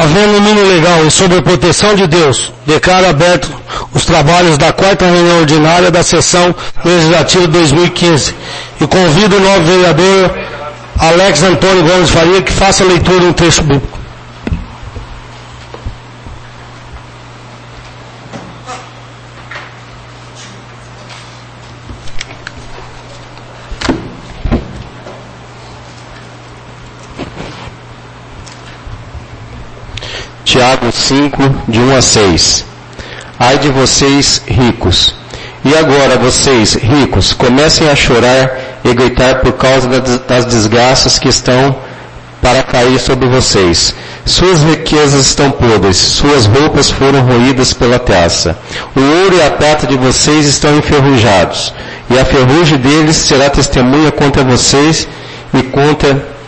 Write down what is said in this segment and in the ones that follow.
havendo número legal e sob a proteção de Deus, declaro aberto os trabalhos da 4ª reunião ordinária da sessão legislativa 2015 e convido o novo vereador Alex Antônio Gomes Faria que faça a leitura do texto bíblico. Tiago 5, de 1 a 6. Ai de vocês, ricos. E agora, vocês, ricos, comecem a chorar e gritar por causa das desgraças que estão para cair sobre vocês. Suas riquezas estão podres, suas roupas foram roídas pela traça. O ouro e a prata de vocês estão enferrujados, e a ferrugem deles será testemunha contra vocês e contra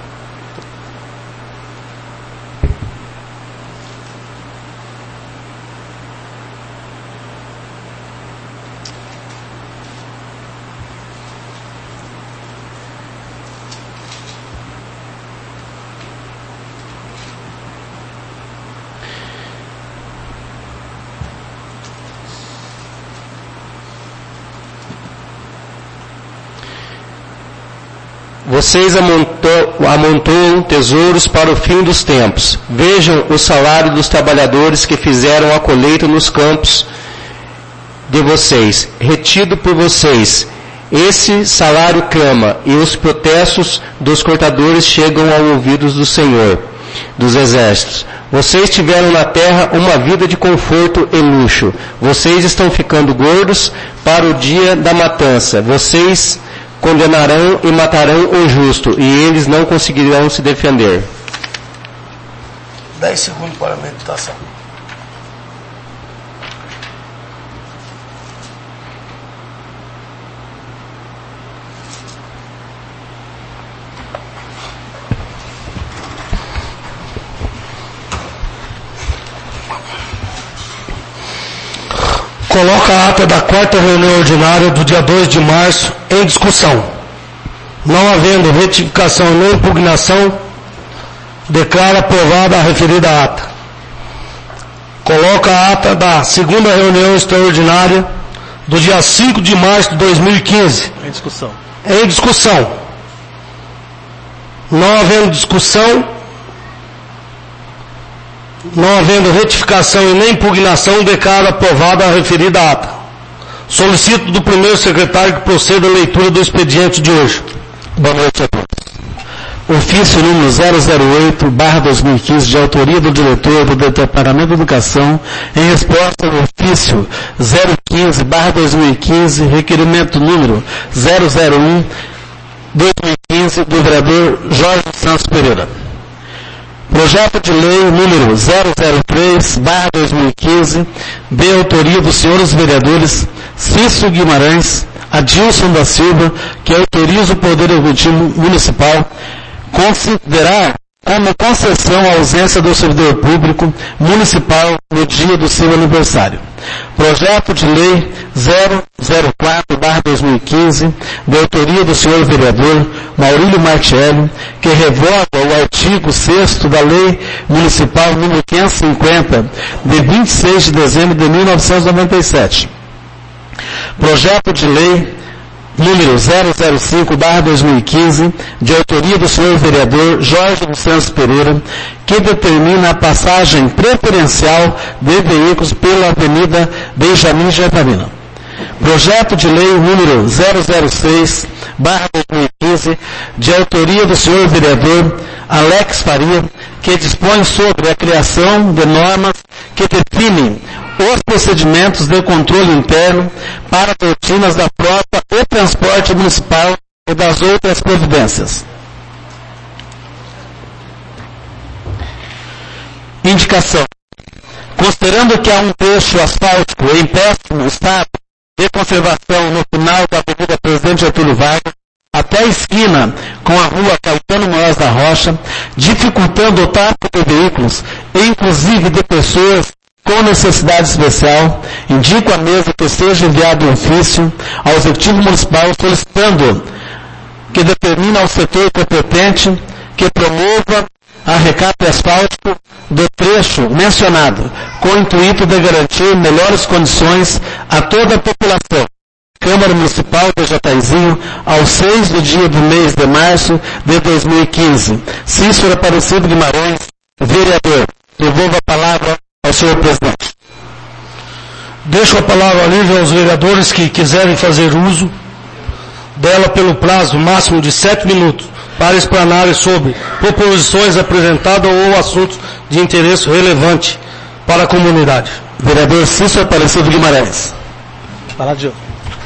Vocês amontoam tesouros para o fim dos tempos. Vejam o salário dos trabalhadores que fizeram a colheita nos campos de vocês, retido por vocês. Esse salário clama, e os protestos dos cortadores chegam aos ouvidos do Senhor dos Exércitos. Vocês tiveram na terra uma vida de conforto e luxo. Vocês estão ficando gordos para o dia da matança. Vocês condenarão e matarão o justo, e eles não conseguirão se defender. 10 segundos para a meditação. Coloca a ata da 4ª reunião ordinária do dia 2 de março em discussão. Não havendo retificação nem impugnação, declara aprovada a referida ata. Coloca a ata da 2ª reunião extraordinária do dia 5 de março de 2015. Em discussão. Em discussão. Não havendo discussão, não havendo retificação e nem impugnação, declaro aprovada a referida ata. Solicito do primeiro secretário que proceda a leitura do expediente de hoje. Boa noite a todos. Ofício número 008/2015, de autoria do diretor do Departamento de Educação, em resposta ao ofício 015/2015, requerimento número 001/2015, do vereador Jorge Santos Pereira. Projeto de lei número 003/2015, de autoria dos senhores vereadores Cícero Guimarães, Adilson da Silva, que autoriza o Poder Executivo Municipal considerar como concessão a ausência do servidor público municipal no dia do seu aniversário. Projeto de lei 004/2015, de autoria do senhor vereador Maurílio Martiello, que revoga o artigo 6º da Lei Municipal número 550, de 26 de dezembro de 1997. Projeto de lei número 005/2015, de autoria do senhor vereador Jorge Santos Pereira, que determina a passagem preferencial de veículos pela Avenida Benjamin Javarino. Projeto de lei número 006/2015, de autoria do senhor vereador Alex Faria, que dispõe sobre a criação de normas que definem os procedimentos de controle interno para rotinas da frota e transporte municipal e das outras providências. Indicação. Considerando que há um trecho asfáltico em péssimo estado de conservação no final da Avenida Presidente Getúlio Vargas, até a esquina com a rua Caetano Moraes da Rocha, dificultando o tráfego de veículos, inclusive de pessoas com necessidade especial, indico à mesa que seja enviado um ofício ao Executivo Municipal solicitando que determine ao setor competente que promova a recape asfáltico do trecho mencionado, com o intuito de garantir melhores condições a toda a população. Câmara Municipal de Jataizinho, ao 6 do dia do mês de março de 2015. Cícero Aparecido Guimarães, vereador. Devolvo a palavra ao senhor presidente. Deixo a palavra livre aos vereadores que quiserem fazer uso dela pelo prazo máximo de 7 minutos para explanarem sobre proposições apresentadas ou assuntos de interesse relevante para a comunidade. Vereador Cícero Aparecido Guimarães. Fala, Gil.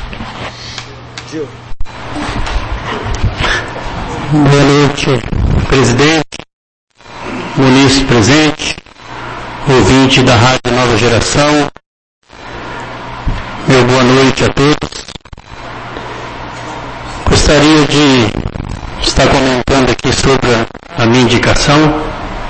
Boa noite, presidente, munícipe presente, ouvinte da Rádio Nova Geração. Meu boa noite a todos. Gostaria de estar comentando aqui sobre a minha indicação,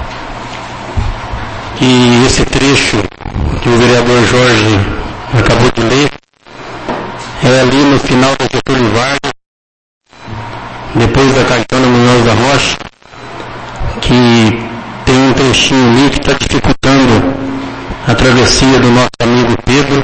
e esse trecho que o vereador Jorge acabou de ler é ali no final da Getúlio Vargas, depois da Caetano Munhoz da Rocha, que tem um trechinho ali que está dificultando a travessia do nosso amigo Pedro,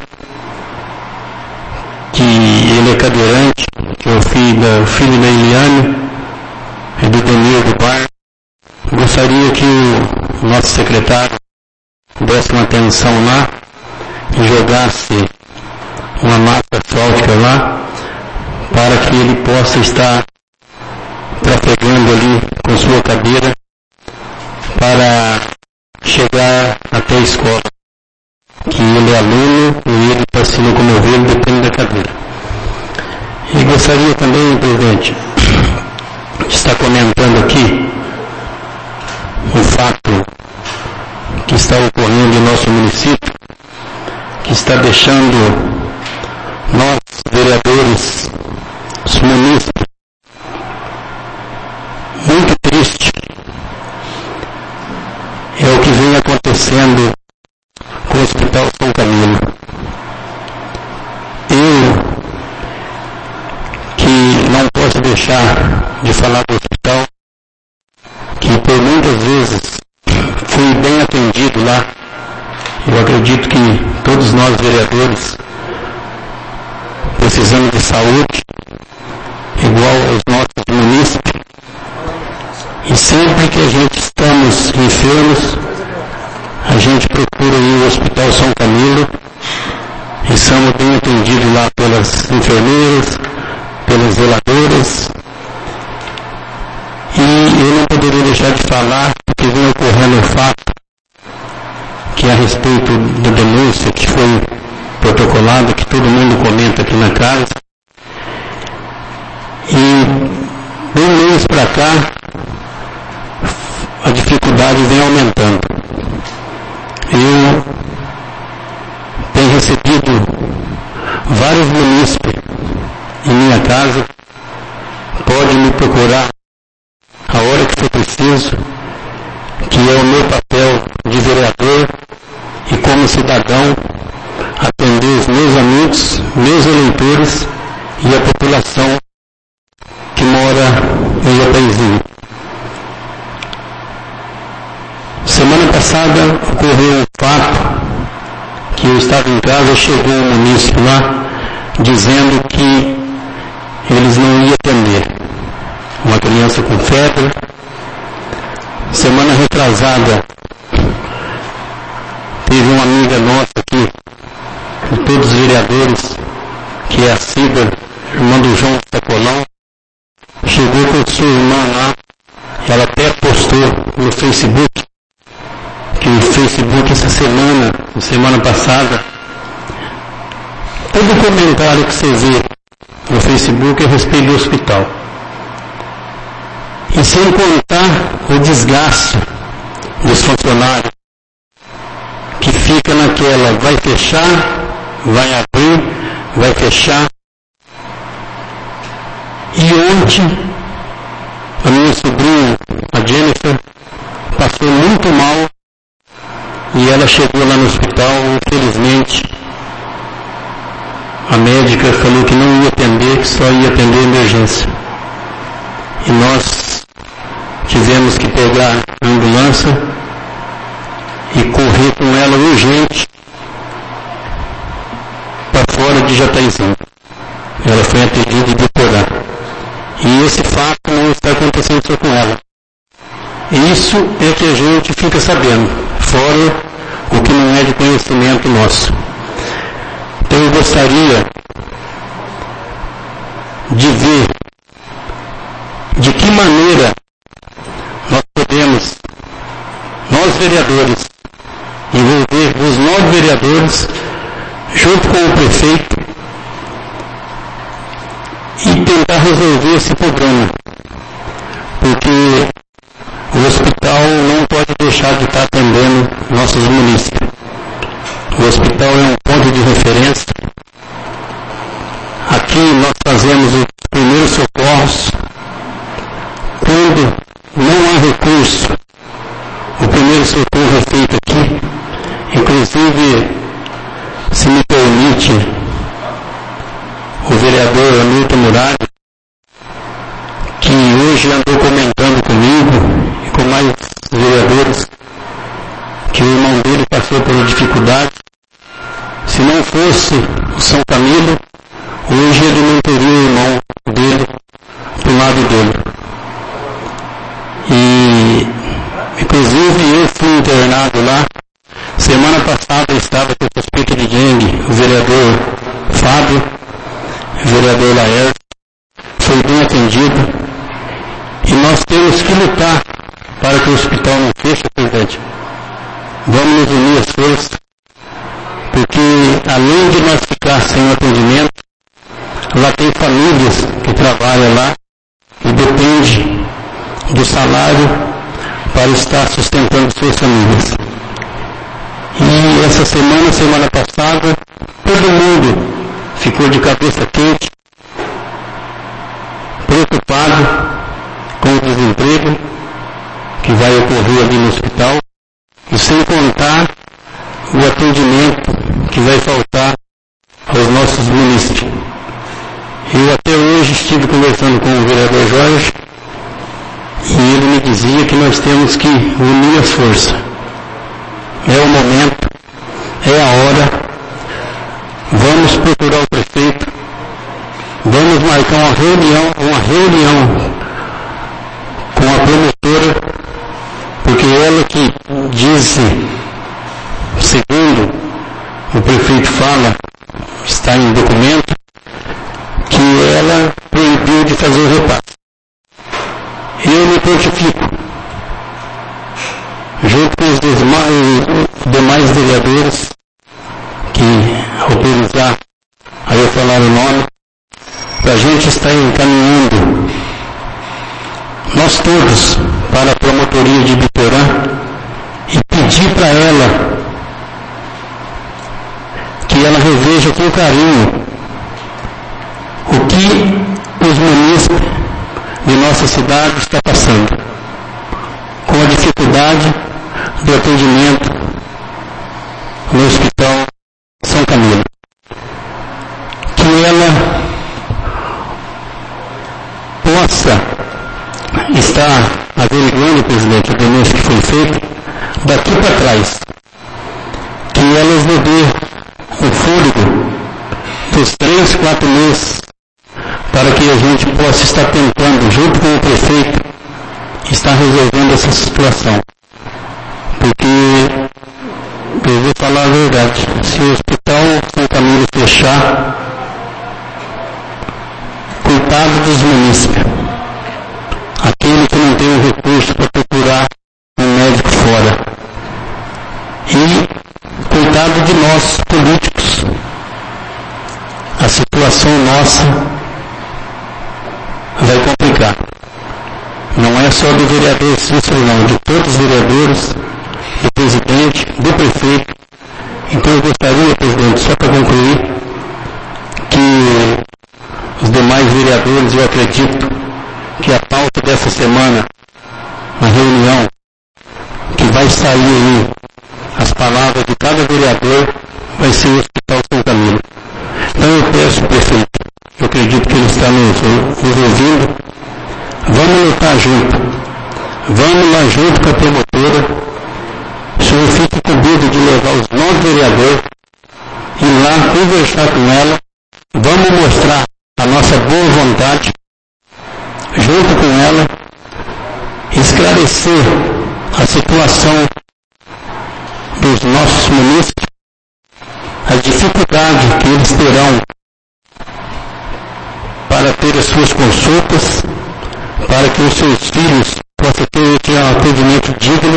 que ele é cadeirante, que é o filho da Eliane e do Denir do Bar. Gostaria que o nosso secretário desse uma atenção lá e jogasse uma massa asfáltica lá, para que ele possa estar trafegando ali com sua cadeira para chegar até a escola, que ele é aluno e ele para se locomover depende da cadeira. E gostaria também, presidente, de estar comentando aqui um fato que está ocorrendo em nosso município, que está deixando nós, vereadores, os munícipes, muito triste. É o que vem acontecendo com o Hospital São Camilo. Eu, que não posso deixar de falar do hospital, que por muitas vezes fui bem atendido lá. Eu acredito que todos nós, vereadores, precisamos de saúde, igual aos nossos munícipes, e sempre que a gente estamos enfermos, a gente procura ir ao Hospital São Camilo, e somos bem atendidos lá pelas enfermeiras, pelas zeladoras, e eu não poderia deixar de falar, porque vem ocorrendo um fato, que é a respeito da denúncia que foi protocolada, que todo mundo comenta aqui na casa, e de um mês para cá, a dificuldade vem aumentando. Eu tenho recebido vários munícipes em minha casa, pode me procurar a hora que for preciso, que é o meu papel de vereador e como cidadão, atender os meus amigos, meus eleitores e a população que mora em Jataizinho. Semana passada ocorreu um fato que eu estava em casa e chegou um munícipe lá dizendo que eles não iam atender uma criança com febre. Semana retrasada teve uma amiga nossa aqui, de todos os vereadores, que é a Cida, irmã do João Sacolão, chegou com sua irmã lá, ela até postou no Facebook, que o Facebook essa semana passada, todo comentário que você vê no Facebook é a respeito do hospital. E sem contar o desgaste dos funcionários, que fica naquela, vai fechar, vai abrir, vai fechar. E ontem, a minha sobrinha, a Jennifer, passou muito mal e ela chegou lá no hospital, infelizmente, a médica falou que não ia atender, que só ia atender emergência. E nós tivemos que pegar a ambulância e correr com ela urgente para fora de Jataizinho. Ela foi atendida e bipolar. E esse fato não está acontecendo só com ela. Isso é que a gente fica sabendo, fora o que não é de conhecimento nosso. Então eu gostaria de ver de que maneira nós podemos, nós vereadores, envolver os 9 vereadores junto com o prefeito e tentar resolver esse problema, porque o hospital não pode deixar de estar atendendo nossos munícipes. O hospital é um ponto de referência. Aqui nós fazemos os primeiros socorros. Quando não há recurso, o primeiro socorro é feito aqui. Inclusive, se me permite, o vereador Hamilton Muralha, que hoje andou comentando comigo e com mais vereadores, que o irmão dele passou por dificuldade. Se não fosse o São Camilo, hoje ele não teria o irmão dele do lado dele. E, inclusive, eu fui internado lá. Semana passada eu estava com suspeita de dengue, o vereador Fábio, o vereador Laércio, foi bem atendido. E nós temos que lutar para que o hospital não feche, presidente. Vamos nos unir as forças, porque além de nós ficar sem atendimento, lá tem famílias que trabalham lá e dependem do salário para estar sustentando suas famílias. E essa semana passada, todo mundo ficou de cabeça quente, preocupado com o desemprego que vai ocorrer ali no hospital, e sem contar o atendimento que vai faltar aos nossos munícipes. Eu até hoje estive conversando com o vereador Jorge, e ele me dizia que nós temos que unir as forças. É o momento, é a hora. Vamos procurar o prefeito, vamos marcar uma reunião com a promotora, porque ela que diz, segundo o prefeito fala, está em documento, que ela proibiu de fazer o repasse. Eu me prontifico, junto com os demais vereadores, que autorizar a eu falar o nome, para a gente estar encaminhando nós todos para a promotoria de Biporã e pedir para ela que ela reveja com carinho o que os munícipes de nossa cidade estão passando, com a dificuldade do atendimento no Hospital São Camilo. Que ela possa estar averiguando, presidente, a denúncia que foi feita daqui para trás. Que elas nos dê o fôlego dos 3, 4 meses para que a gente possa estar tentando, junto com o prefeito, estar resolvendo essa situação. Porque, eu vou falar a verdade, se o Hospital São Camilo fechar, coitado dos munícipes, aquele que não tem o recurso para procurar um médico fora. E coitado de nós, políticos, a situação nossa vai complicar. Não é só do vereador Cícero, não, de todos os vereadores, do presidente, do prefeito. Então eu gostaria, presidente, só para concluir, que os demais vereadores, eu acredito que a pauta dessa semana, na reunião, que vai sair aí, as palavras de cada vereador, vai ser o Hospital São Camilo. Então eu peço, prefeito, eu acredito que ele está nos ouvindo, vamos lutar junto. Vamos lá junto com a promotora. O senhor fique incumbido de levar os 9 vereadores, ir lá conversar com ela. Vamos mostrar a nossa boa vontade, junto com ela, esclarecer a situação dos nossos munícipes, a dificuldade que eles terão para ter as suas consultas, para que os seus filhos possam ter um atendimento digno.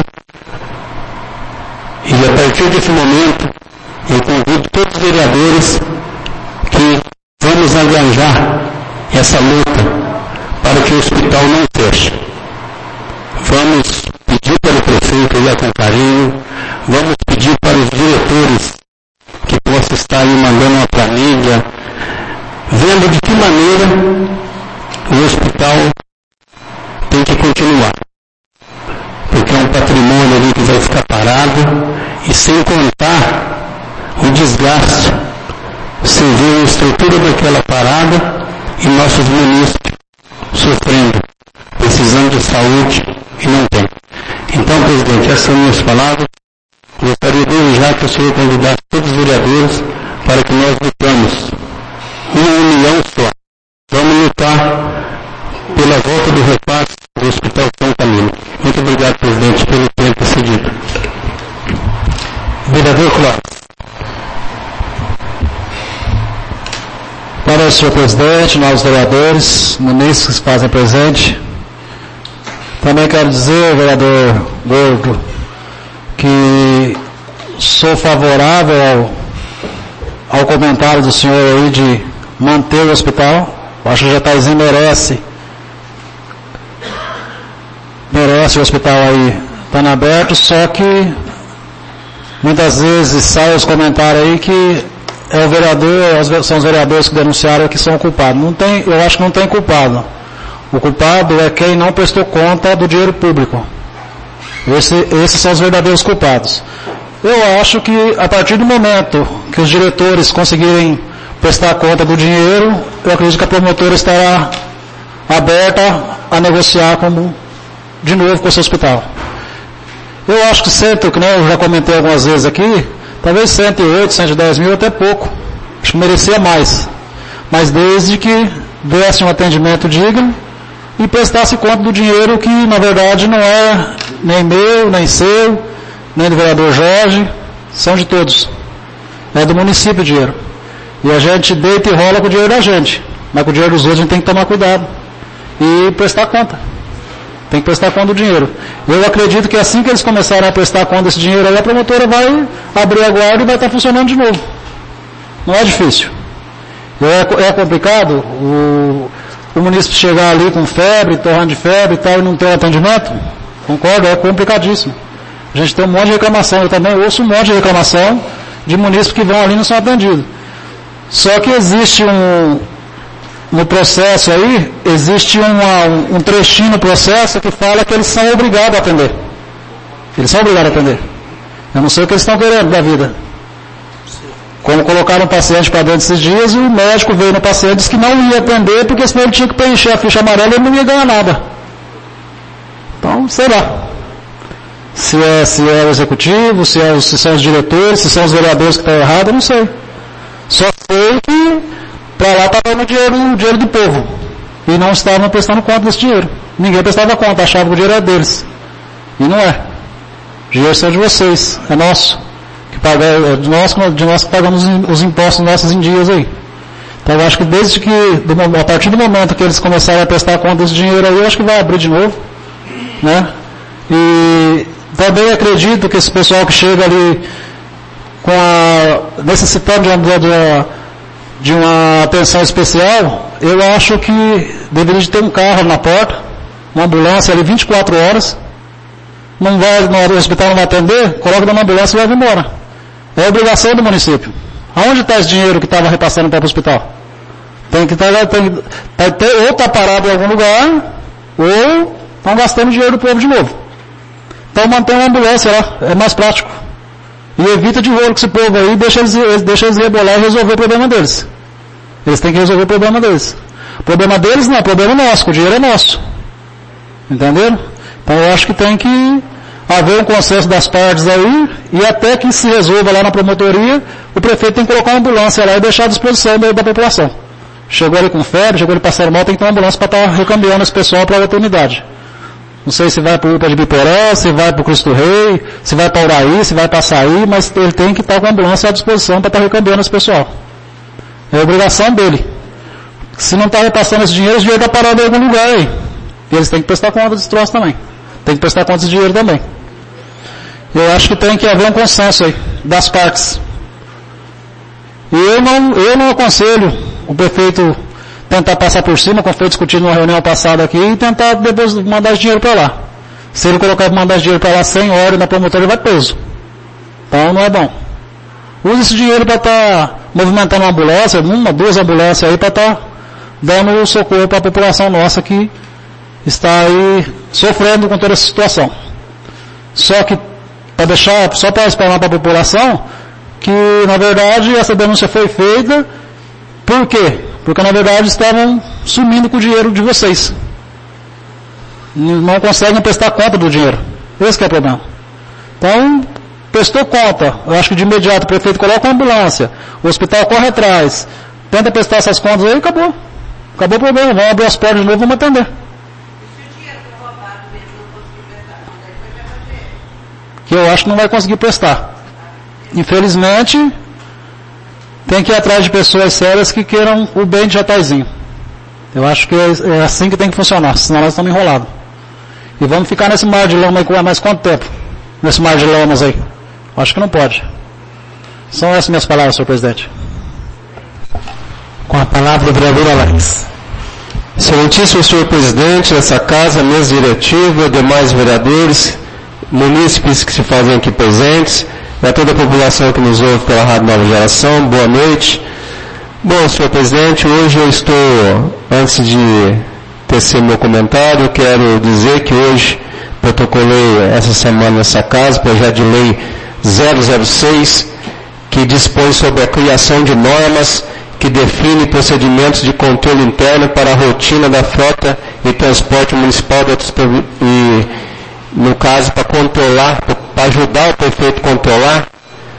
E a partir desse momento, eu convido todos os vereadores que vamos engajar essa luta para que o hospital não feche. Vamos pedir para o prefeito olhar com carinho, vamos pedir para os diretores que possam estar aí mandando uma planilha, vendo de que maneira o hospital tem que continuar. Porque é um patrimônio ali que vai ficar parado, e sem contar o desgaste. Você vê a estrutura daquela parada e nossos munícipes sofrendo, precisando de saúde e não tem. Então, presidente, essas são minhas palavras. Gostaria de já que o senhor convidasse todos os vereadores para que nós lutamos uma união só. Vamos lutar pela volta do repasse do Hospital São Camilo. Muito obrigado, presidente, pelo tempo cedido. Vereador Cláudio. Para o senhor presidente, novos vereadores, munícipes que se fazem presente, também quero dizer, vereador Gordo, que sou favorável ao comentário do senhor aí de manter o hospital. Acho que o Jataizinho merece o hospital aí estando aberto, só que muitas vezes saem os comentários aí que é o vereador, são os vereadores que denunciaram que são culpados. Eu acho que não tem culpado. O culpado é quem não prestou conta do dinheiro público. Esses são os verdadeiros culpados. Eu acho que a partir do momento que os diretores conseguirem prestar conta do dinheiro, eu acredito que a promotora estará aberta a negociar de novo com esse hospital. Eu acho que que nem eu já comentei algumas vezes aqui, talvez 108, 110 mil até pouco. Acho que merecia mais. Mas desde que desse um atendimento digno e prestasse conta do dinheiro que, na verdade, não é nem meu, nem seu, nem do vereador Jorge, são de todos. É do município o dinheiro. E a gente deita e rola com o dinheiro da gente. Mas com o dinheiro dos outros a gente tem que tomar cuidado. E prestar conta. Tem que prestar conta do dinheiro. Eu acredito que assim que eles começarem a prestar conta desse dinheiro aí, a promotora vai abrir a guarda e vai estar funcionando de novo. Não é difícil. É complicado o munícipe chegar ali com febre, torrando de febre e tal, e não ter um atendimento? Concordo, é complicadíssimo. A gente tem um monte de reclamação. Eu também ouço um monte de reclamação de munícipes que vão ali e não são atendidos. Só que existe no processo aí, existe um trechinho no processo que fala que eles são obrigados a atender. Eles são obrigados a atender. Eu não sei o que eles estão querendo da vida. Como colocaram um paciente para dentro esses dias e o médico veio no paciente e disse que não ia atender porque senão ele tinha que preencher a ficha amarela e ele não ia ganhar nada. Então, sei lá. Se é o executivo, se são os diretores, se são os vereadores que estão errados, eu não sei. Só sei que para lá estava no dinheiro do povo. E não estavam prestando conta desse dinheiro. Ninguém prestava conta, achava que o dinheiro era deles. E não é. O dinheiro é de vocês, é nosso. É de nós que pagamos os impostos nossos em dias aí. Então eu acho que a partir do momento que eles começarem a prestar conta desse dinheiro aí, eu acho que vai abrir de novo. Né? E também acredito que esse pessoal que chega ali necessitando de uma atenção especial, eu acho que deveria ter um carro na porta, uma ambulância ali 24 horas, o hospital não vai atender, coloca numa ambulância e vai embora. É obrigação do município. Aonde está esse dinheiro que estava repassando para o hospital? Tem que ou está parado em algum lugar, ou estão gastando dinheiro do povo de novo. Então mantém uma ambulância lá, é mais prático. E evita de rolo com esse povo aí, deixa eles rebolar e resolver o problema deles. Eles têm que resolver o problema deles. O problema deles não é problema nosso, o dinheiro é nosso. Entenderam? Então eu acho que tem que haver um consenso das partes aí, e até que se resolva lá na promotoria, o prefeito tem que colocar uma ambulância lá e deixar à disposição da população. Chegou ali com febre, chegou ali passando mal, tem que ter uma ambulância para estar recambiando esse pessoal para outra unidade. Não sei se vai para o UPA de Biporã, se vai para o Cristo Rei, se vai para Uraí, se vai para Açaí, mas ele tem que estar com a ambulância à disposição para estar recambiando esse pessoal. É obrigação dele. Se não está repassando esse dinheiro está parado em algum lugar aí. E eles têm que prestar conta desse troço também. Tem que prestar conta desse dinheiro também. Eu acho que tem que haver um consenso aí, das partes. E eu não aconselho o prefeito tentar passar por cima, como foi discutido numa reunião passada aqui, e tentar depois mandar esse dinheiro para lá. Se ele colocar para mandar esse dinheiro para lá sem ordem da promotora, ele vai preso. Então não é bom. Use esse dinheiro para estar movimentando uma ambulância, 1, 2 ambulâncias aí, para estar dando socorro para a população nossa que está aí sofrendo com toda essa situação. Só que, só para explanar para a população, que na verdade essa denúncia foi feita, por quê? Porque na verdade estavam sumindo com o dinheiro de vocês. Não conseguem prestar conta do dinheiro. Esse que é o problema. Então, prestou conta. Eu acho que de imediato o prefeito coloca uma ambulância, o hospital corre atrás, tenta prestar essas contas aí e acabou. Acabou o problema. Vamos abrir as portas de novo e vamos atender. Que eu acho que não vai conseguir prestar. Infelizmente, tem que ir atrás de pessoas sérias que queiram o bem de Jataizinho. Eu acho que é assim que tem que funcionar, senão nós estamos enrolados. E vamos ficar nesse mar de lama aí por mais quanto tempo? Nesse mar de lamas aí? Eu acho que não pode. São essas minhas palavras, senhor presidente. Com a palavra, o vereador Alex. Excelentíssimo senhor presidente dessa casa, mesa diretiva, demais vereadores, munícipes que se fazem aqui presentes, e a toda a população que nos ouve pela Rádio Nova Geração, boa noite. Bom, senhor presidente, hoje eu estou, antes de tecer meu comentário, eu quero dizer que hoje protocolei essa semana nessa casa, projeto de lei 006, que dispõe sobre a criação de normas que define procedimentos de controle interno para a rotina da frota e transporte municipal e, no caso, para controlar, para ajudar o prefeito a controlar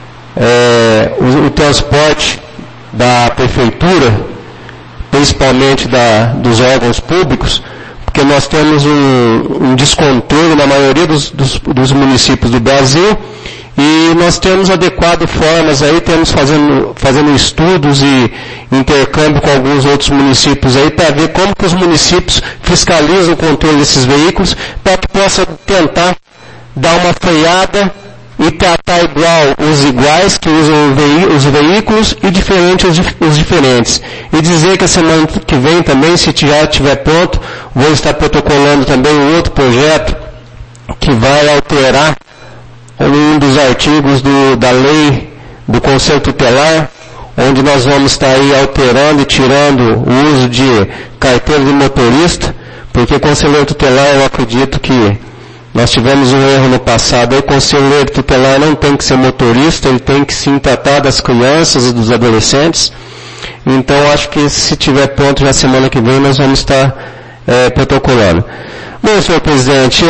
o transporte da prefeitura, principalmente dos órgãos públicos, porque nós temos um descontrole na maioria dos municípios do Brasil, e nós temos adequado formas aí, temos fazendo estudos e intercâmbio com alguns outros municípios aí, para ver como que os municípios fiscalizam o controle desses veículos, para que possa tentar dar uma freada e tratar igual os iguais que usam os veículos e diferente os diferentes. E dizer que a semana que vem também, se já estiver pronto, vou estar protocolando também um outro projeto que vai alterar um dos artigos da lei do Conselho Tutelar, onde nós vamos estar aí alterando e tirando o uso de carteira de motorista, porque conselheiro tutelar, eu acredito que nós tivemos um erro no passado, aí o conselheiro tutelar não tem que ser motorista, ele tem que sim tratar das crianças e dos adolescentes. Então acho que se tiver pronto já semana que vem nós vamos estar protocolando. Bom, senhor presidente,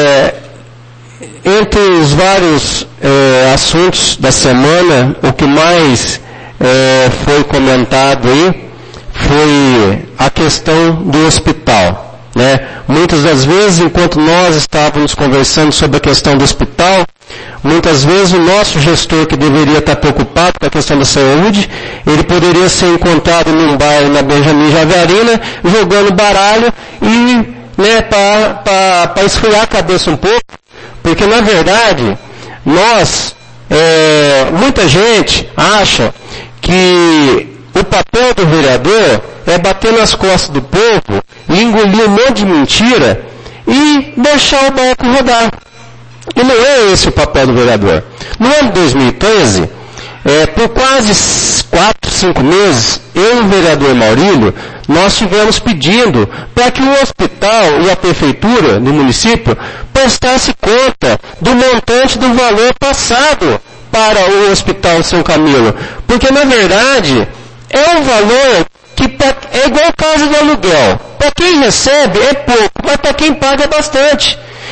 entre os vários assuntos da semana, o que mais foi comentado aí foi a questão do hospital. Né? Muitas das vezes, enquanto nós estávamos conversando sobre a questão do hospital, muitas vezes o nosso gestor, que deveria estar preocupado com a questão da saúde, ele poderia ser encontrado num bairro na Benjamin Javarina, jogando baralho e, né, para esfriar a cabeça um pouco, porque na verdade, muita gente acha que o papel do vereador é bater nas costas do povo e engolir um monte de mentira e deixar o barco rodar. E não é esse o papel do vereador. No ano de 2013, por quase 4, 5 meses, eu e o vereador Maurílio, nós estivemos pedindo para que o hospital e a prefeitura do município prestasse conta do montante do valor passado para o Hospital São Camilo. Porque, na verdade, é um valor que é igual casa de aluguel. Para quem recebe é pouco, mas para quem paga é bastante.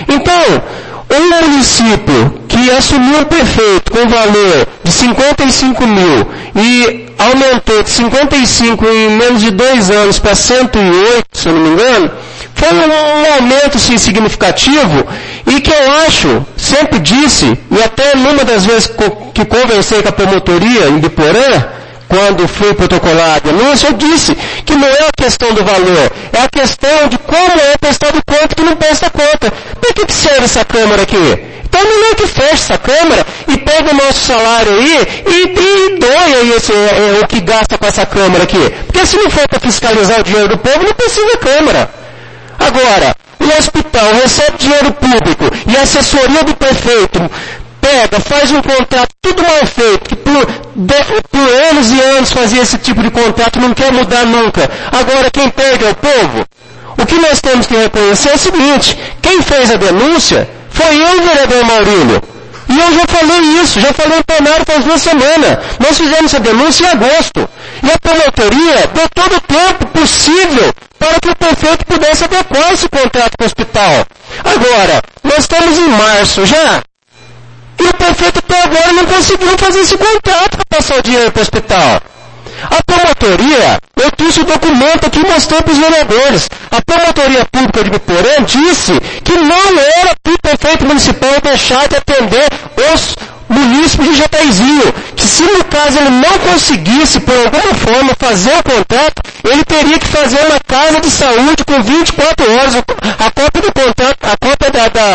Então, um município que assumiu um prefeito com valor de 55 mil e aumentou de 55 em menos de 2 anos para 108, se eu não me engano, foi um aumento sim, significativo e que eu acho, sempre disse, e até numa das vezes que conversei com a promotoria em Biporã, quando fui protocolar a denúncia, eu disse que não é a questão do valor, é a questão de como é prestar de conta que não presta conta. Por que serve essa Câmara aqui? Então não é que feche essa Câmara e pega o nosso salário aí e doe o que gasta com essa Câmara aqui. Porque se não for para fiscalizar o dinheiro do povo, não precisa Câmara. Agora, o hospital recebe dinheiro público e a assessoria do prefeito pega, faz um contrato tudo mal feito, que por anos e anos fazia esse tipo de contrato, não quer mudar nunca. Agora quem perde é o povo. O que nós temos que reconhecer é o seguinte, quem fez a denúncia foi eu, o vereador Maurílio. E eu já falei isso, já falei em plenário faz 2 semanas. Nós fizemos essa denúncia em agosto. E a promotoria deu todo o tempo possível para que o prefeito pudesse adequar esse contrato com o hospital. Agora, nós estamos em março já. E o prefeito até agora não conseguiu fazer esse contrato para passar o dinheiro para o hospital. A promotoria, eu trouxe o documento aqui e mostrei para os vereadores. A promotoria pública de Biporã disse que não era para o prefeito municipal deixar de atender os munícipes de Jataizinho. Que se no caso ele não conseguisse, por alguma forma, fazer o contrato, ele teria que fazer uma casa de saúde com 24 horas. A cópia do contrato, a cópia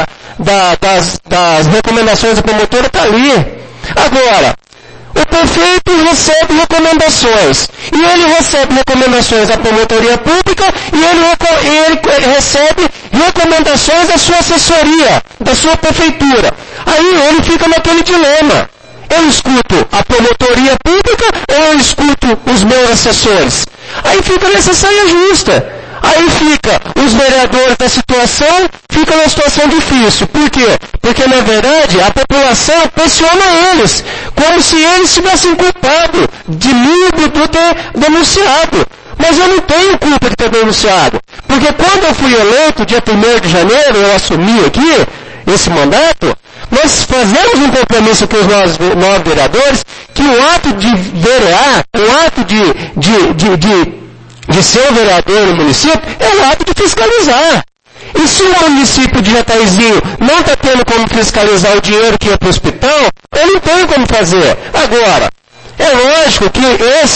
das recomendações da promotora está ali. Agora, o prefeito recebe recomendações. E ele recebe recomendações da promotoria pública e ele recebe recomendações da sua assessoria, da sua prefeitura. Aí ele fica naquele dilema. Eu escuto a promotoria pública ou eu escuto os meus assessores? Aí fica nessa saia justa. Aí fica os vereadores da situação, fica numa situação difícil. Por quê? Porque, na verdade, a população pressiona eles, como se eles tivessem culpado de mim e do ter denunciado. Mas eu não tenho culpa de ter denunciado. Porque quando eu fui eleito, dia 1º de janeiro, eu assumi aqui esse mandato, nós fazemos um compromisso com os nós vereadores, que o ato de verear, o ato de ser o vereador no município, é o ato de fiscalizar. E se o município de Jataizinho não está tendo como fiscalizar o dinheiro que ia para o hospital, ele não tem como fazer. Agora, é lógico que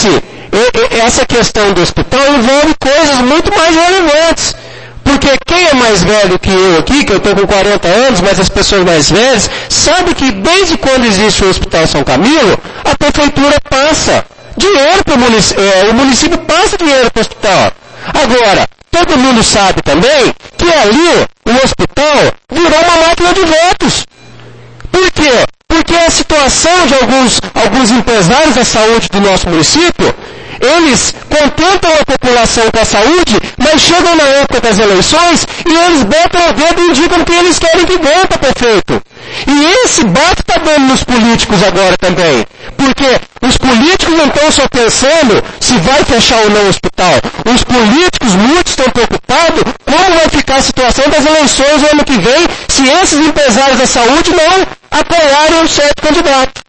essa questão do hospital envolve coisas muito mais relevantes. Porque quem é mais velho que eu aqui, que eu estou com 40 anos, mas as pessoas mais velhas, sabe que desde quando existe o Hospital São Camilo, a prefeitura passa dinheiro para o município passa dinheiro para o hospital. Agora, todo mundo sabe também que ali o hospital virou uma máquina de votos. Por quê? Porque a situação de alguns empresários da saúde do nosso município, eles contemplam a população com a saúde, mas chegam na época das eleições e eles botam o dedo e indicam que eles querem que ganhe para prefeito. E esse bate está dando nos políticos agora também. Porque os políticos não estão só pensando se vai fechar ou não o hospital. Os políticos, muitos, estão preocupados como vai ficar a situação das eleições no ano que vem se esses empresários da saúde não apoiarem um certo candidato.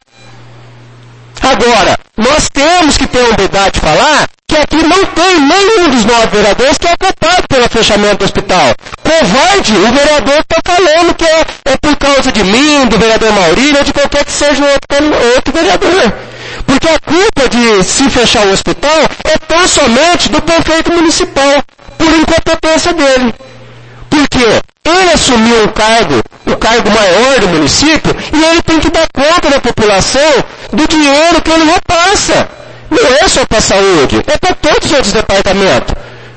Agora, nós temos que ter a humildade de falar que aqui não tem nenhum dos 9 vereadores que é culpado pelo fechamento do hospital. Covarde, o vereador está falando que é por causa de mim, do vereador Maurílio, ou de qualquer que seja outro vereador. Porque a culpa de se fechar o hospital é tão somente do prefeito municipal, por incompetência dele. Por quê? Ele assumiu o cargo maior do município, e ele tem que dar conta da população do dinheiro que ele repassa. Não é só para a saúde, é para todos os outros departamentos.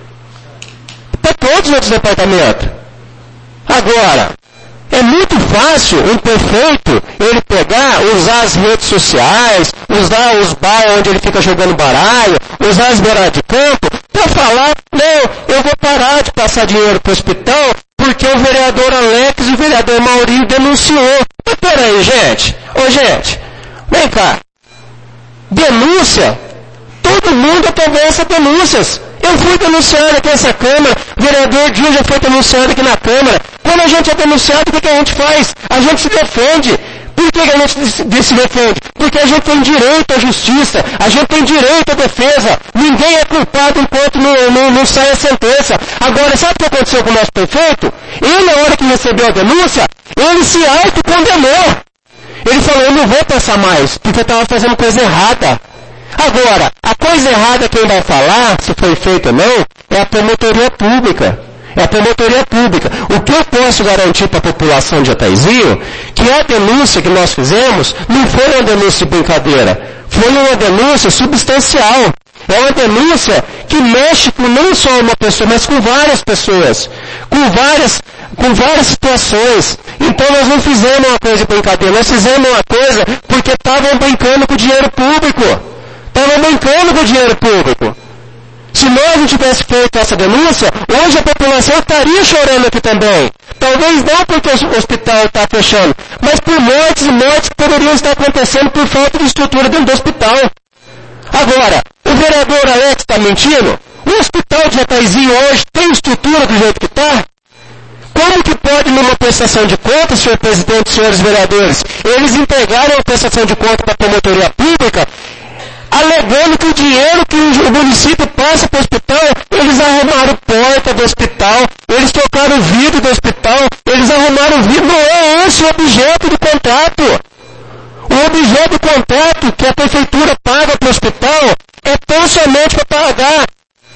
Para todos os outros departamentos. Agora, é muito fácil um prefeito, ele pegar, usar as redes sociais, usar os bairros onde ele fica jogando baralho, usar as beiradas de campo, para falar, não, eu vou parar de passar dinheiro para o hospital, porque o vereador Alex e o vereador Maurílio denunciou. Mas peraí, gente. Ô, gente, vem cá. Denúncia. Todo mundo atravessa denúncias. Eu fui denunciado aqui nessa Câmara, o vereador Gil já foi denunciado aqui na Câmara. Quando a gente é denunciado, o que a gente faz? A gente se defende. Por que a gente se defende? Porque a gente tem direito à justiça, a gente tem direito à defesa. Ninguém é culpado enquanto não sai a sentença. Agora, sabe o que aconteceu com o nosso prefeito? Ele, na hora que recebeu a denúncia, ele se autocondenou. Ele falou, eu não vou passar mais, porque eu estava fazendo coisa errada. Agora, a coisa errada quem vai falar, se foi feito ou não, é a promotoria pública. É a promotoria pública. O que eu posso garantir para a população de Jataizinho, que a denúncia que nós fizemos não foi uma denúncia de brincadeira, foi uma denúncia substancial. É uma denúncia que mexe com não só uma pessoa, mas com várias pessoas, com várias situações. Então nós não fizemos uma coisa de brincadeira, nós fizemos uma coisa porque estavam brincando com o dinheiro público. Estavam brincando com o dinheiro público. Se nós não tivéssemos feito essa denúncia, hoje a população estaria chorando aqui também. Talvez não porque o hospital está fechando, mas por mortes e mortes que poderiam estar acontecendo por falta de estrutura dentro do hospital. Agora, o vereador Alex está mentindo? O hospital de Jataizinho hoje tem estrutura do jeito que está? Como que pode, numa prestação de contas, senhor presidente e senhores vereadores, eles entregarem a prestação de contas para a promotoria pública, alegando que o dinheiro que o município passa para o hospital, eles arrumaram porta do hospital, eles trocaram o vidro do hospital, eles arrumaram o vidro. Não é esse o objeto do contrato. O objeto do contrato que a prefeitura paga para o hospital é tão somente para pagar.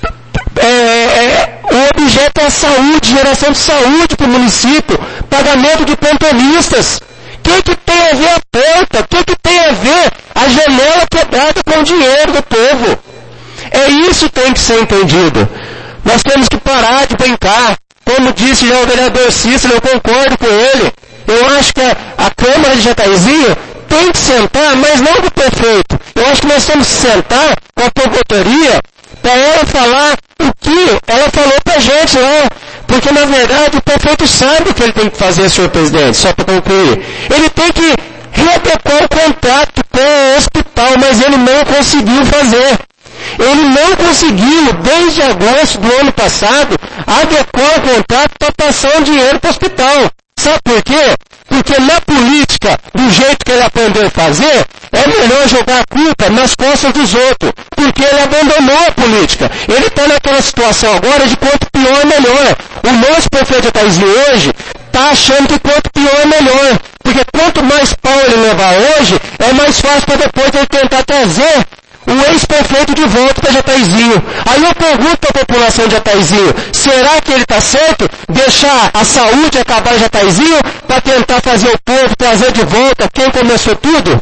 O objeto é a saúde, geração de saúde para o município, pagamento de plantonistas. O que tem a ver a porta? O que tem a ver a janela quebrada com o dinheiro do povo? É isso que tem que ser entendido. Nós temos que parar de brincar. Como disse já o vereador Cícero, eu concordo com ele. Eu acho que a Câmara de Jataizinho tem que sentar, mas não com o prefeito. Eu acho que nós temos que sentar com a promotoria para ela falar o que ela falou pra gente lá. Porque, na verdade, o prefeito sabe o que ele tem que fazer, senhor presidente, só para concluir. Ele tem que readequar o contrato com o hospital, mas ele não conseguiu fazer. Ele não conseguiu, desde agosto do ano passado, adequar o contrato para passar o dinheiro para o hospital. Sabe por quê? Porque na política, do jeito que ele aprendeu a fazer, é melhor jogar a culpa nas costas dos outros. Porque ele abandonou a política. Ele está naquela situação agora de quanto pior é melhor. O nosso prefeito de Jataizinho hoje está achando que quanto pior é melhor. Porque quanto mais pau ele levar hoje, é mais fácil para depois ele tentar trazer o ex-prefeito de volta para Jataizinho. Aí eu pergunto para a população de Jataizinho, será que ele está certo deixar a saúde acabar em Jataizinho para tentar fazer o povo trazer de volta quem começou tudo?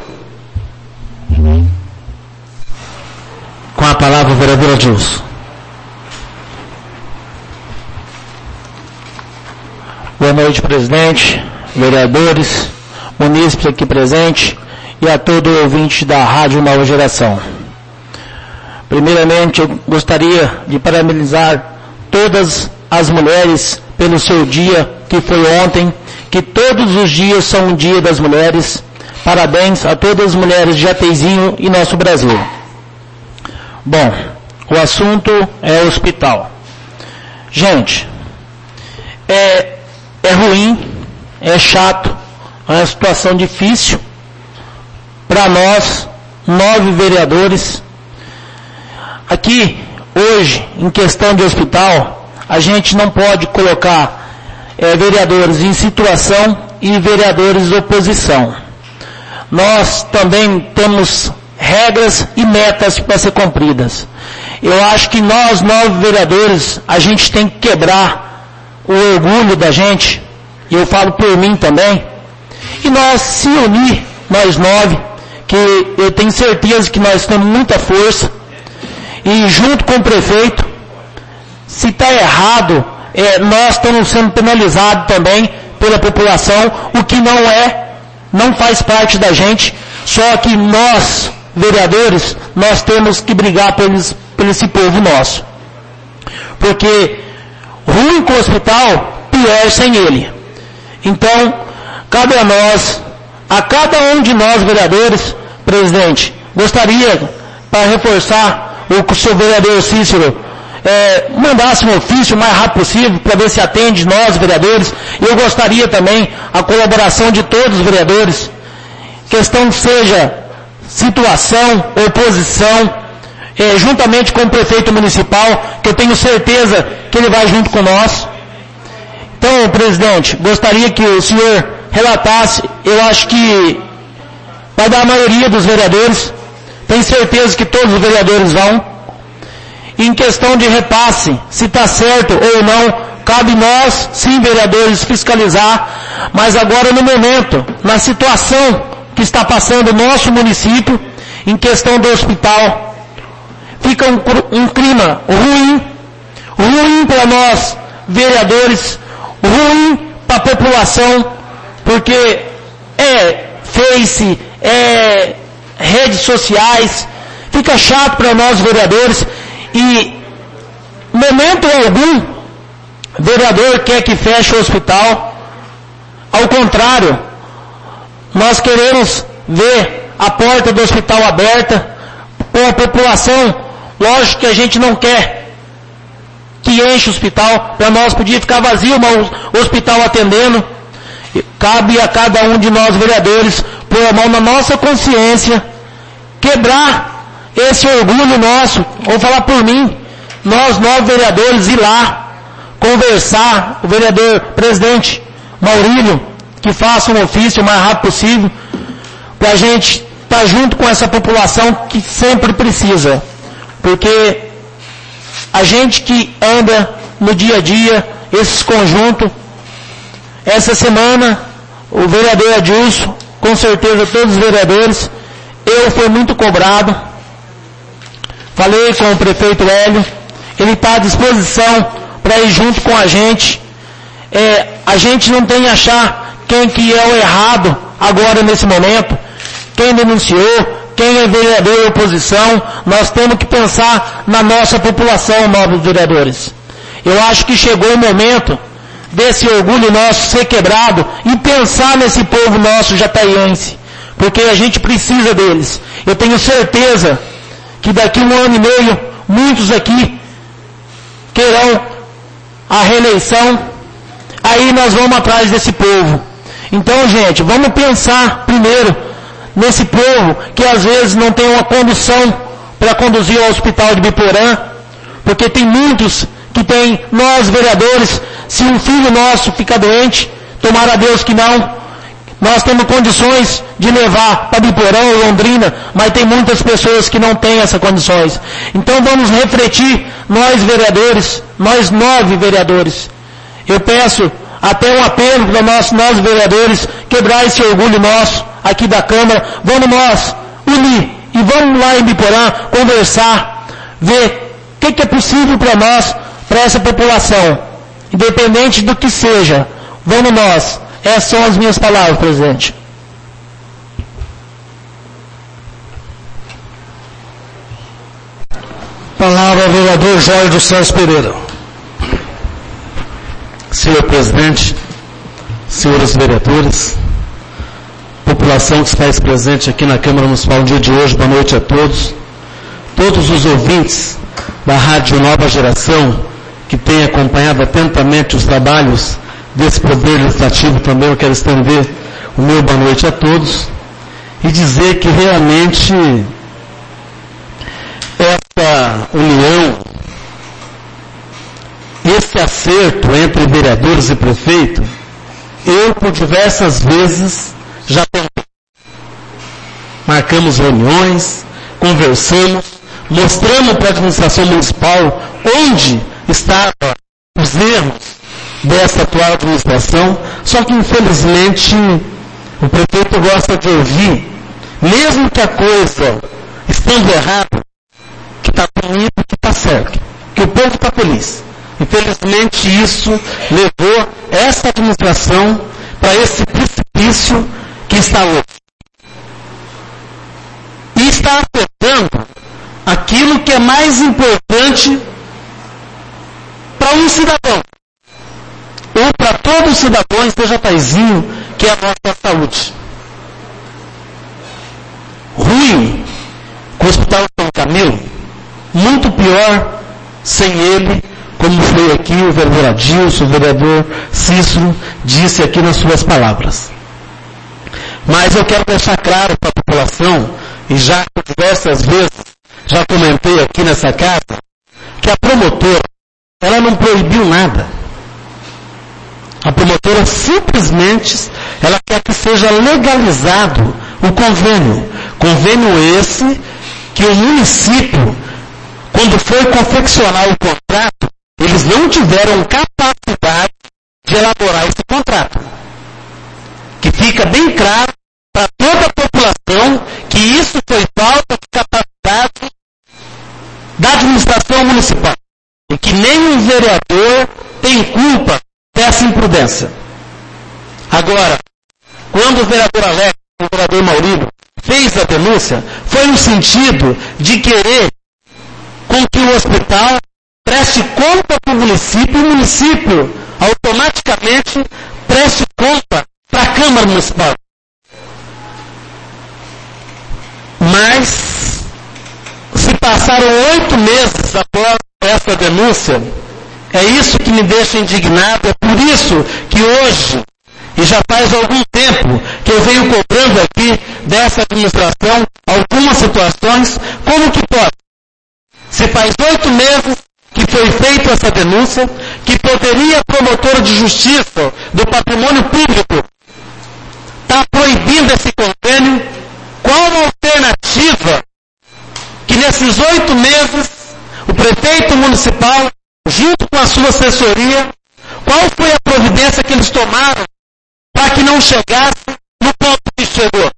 Com a palavra o vereador Adilson. Boa noite, presidente, vereadores, munícipes aqui presentes e a todo ouvinte da Rádio Nova Geração. Primeiramente, eu gostaria de parabenizar todas as mulheres pelo seu dia, que foi ontem, que todos os dias são um dia das mulheres. Parabéns a todas as mulheres de Jataizinho e nosso Brasil. Bom, o assunto é o hospital. Gente, é ruim, é chato, é uma situação difícil para nós, 9 vereadores. Aqui, hoje, em questão de hospital, a gente não pode colocar vereadores em situação e vereadores de oposição. Nós também temos regras e metas para ser cumpridas. Eu acho que nós, 9 vereadores, a gente tem que quebrar o orgulho da gente, e eu falo por mim também, e nós se unir, nós 9, que eu tenho certeza que nós temos muita força, e junto com o prefeito, se está errado, nós estamos sendo penalizados também pela população, o que não faz parte da gente, só que nós, vereadores, nós temos que brigar por esse povo nosso. Porque ruim com o hospital, pior sem ele. Então, cabe a nós, a cada um de nós vereadores, presidente, gostaria, para reforçar o que o senhor vereador Cícero mandasse um ofício o mais rápido possível para ver se atende nós, vereadores. Eu gostaria também a colaboração de todos os vereadores. Questão seja situação, oposição, juntamente com o prefeito municipal, que eu tenho certeza que ele vai junto com nós. Então, presidente, gostaria que o senhor relatasse, eu acho que vai dar a maioria dos vereadores, tenho certeza que todos os vereadores vão. Em questão de repasse, se está certo ou não, cabe nós, sim, vereadores, fiscalizar, mas agora no momento, na situação que está passando o nosso município, em questão do hospital, fica um clima ruim para nós, vereadores, ruim para a população, porque Face, redes sociais, fica chato para nós, vereadores, e momento algum, vereador quer que feche o hospital. Ao contrário, nós queremos ver a porta do hospital aberta, com a população. Lógico que a gente não quer que enche o hospital, para nós podia ficar vazio, mas o hospital atendendo. Cabe a cada um de nós, vereadores, pôr a mão na nossa consciência, quebrar esse orgulho nosso, vou falar por mim, nós 9 vereadores, ir lá, conversar, o vereador presidente Maurílio, que faça um ofício o mais rápido possível, para a gente estar junto com essa população que sempre precisa, porque a gente que anda no dia a dia, esses conjuntos, essa semana, o vereador Adilson, com certeza todos os vereadores, eu fui muito cobrado, falei com o prefeito Hélio, ele está à disposição para ir junto com a gente. A gente não tem que achar quem que é o errado agora nesse momento, quem denunciou, quem é vereador e oposição, nós temos que pensar na nossa população, novos vereadores. Eu acho que chegou o momento desse orgulho nosso ser quebrado e pensar nesse povo nosso jataiense, porque a gente precisa deles. Eu tenho certeza que daqui 1 ano e meio, muitos aqui querão a reeleição, aí nós vamos atrás desse povo. Então, gente, vamos pensar primeiro nesse povo que às vezes não tem uma condução para conduzir ao hospital de Biporã, porque tem muitos que tem, nós vereadores, se um filho nosso fica doente, tomara a Deus que não, nós temos condições de levar para Biporã ou Londrina, mas tem muitas pessoas que não têm essas condições. Então vamos refletir, nós vereadores, nós 9 vereadores. Eu peço até um apelo para nós vereadores, quebrar esse orgulho nosso aqui da Câmara, vamos nós unir e vamos lá em Biporã conversar, ver o que é possível para nós, para essa população, independente do que seja. Vamos nós. Essas são as minhas palavras, presidente. Palavra ao vereador Jorge dos Santos Pereira. Senhor presidente, senhores vereadores, população que está presente aqui na Câmara Municipal no dia de hoje, boa noite a todos. Todos os ouvintes da Rádio Nova Geração, que têm acompanhado atentamente os trabalhos desse Poder Legislativo, também eu quero estender o meu boa noite a todos e dizer que realmente essa união, esse acerto entre vereadores e prefeito, eu por diversas vezes já tentei. Marcamos reuniões, conversamos, mostramos para a administração municipal onde estavam os erros dessa atual administração, só que infelizmente o prefeito gosta de ouvir, mesmo que a coisa estando errada, que está bonito, que está certo, que o povo está feliz. Infelizmente isso levou essa administração para esse precipício que está hoje. E está afetando aquilo que é mais importante para um cidadão, ou para todos os cidadãos de Jataizinho, que é a nossa saúde. Ruim com o Hospital São Camilo, muito pior sem ele, como foi aqui o vereador Adilson, o vereador Cícero, disse aqui nas suas palavras. Mas eu quero deixar claro para a população, e já diversas vezes já comentei aqui nessa casa, que a promotora, ela não proibiu nada. A promotora simplesmente, ela quer que seja legalizado o convênio. Convênio esse que o município, quando foi confeccionar o contrato, eles não tiveram capacidade de elaborar esse contrato. Que fica bem claro para toda a população que isso foi falta de capacidade da administração municipal. E que nenhum vereador tem culpa dessa imprudência. Agora, quando o vereador Alex, o vereador Maurílio, fez a denúncia, foi no sentido de querer com que o hospital preste conta para o município, e o município automaticamente preste conta para a Câmara Municipal. Mas, se passaram 8 meses após essa denúncia, é isso que me deixa indignado, é por isso que hoje, e já faz algum tempo, que eu venho cobrando aqui dessa administração algumas situações, como que pode? Se faz 8 meses que foi feita essa denúncia, que poderia a promotora de justiça do patrimônio público estar proibindo esse convênio, qual a alternativa que nesses 8 meses o prefeito municipal, junto com a sua assessoria, qual foi a providência que eles tomaram para que não chegasse no ponto que chegou?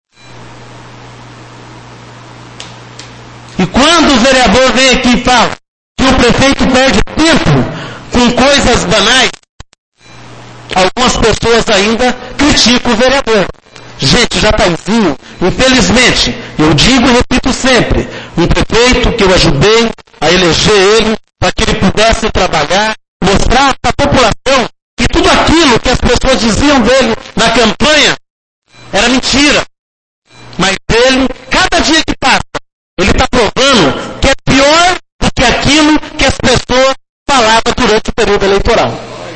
E quando o vereador vem aqui e fala que o prefeito perde tempo com coisas banais, algumas pessoas ainda criticam o vereador. Gente, Jataizinho, infelizmente, eu digo e repito sempre, um prefeito que eu ajudei a eleger ele, para que ele pudesse trabalhar, mostrar para a população que tudo aquilo que as pessoas diziam dele na campanha era mentira. Mas ele, cada dia que passa, ele está provando que é pior do que aquilo que as pessoas falavam durante o período eleitoral.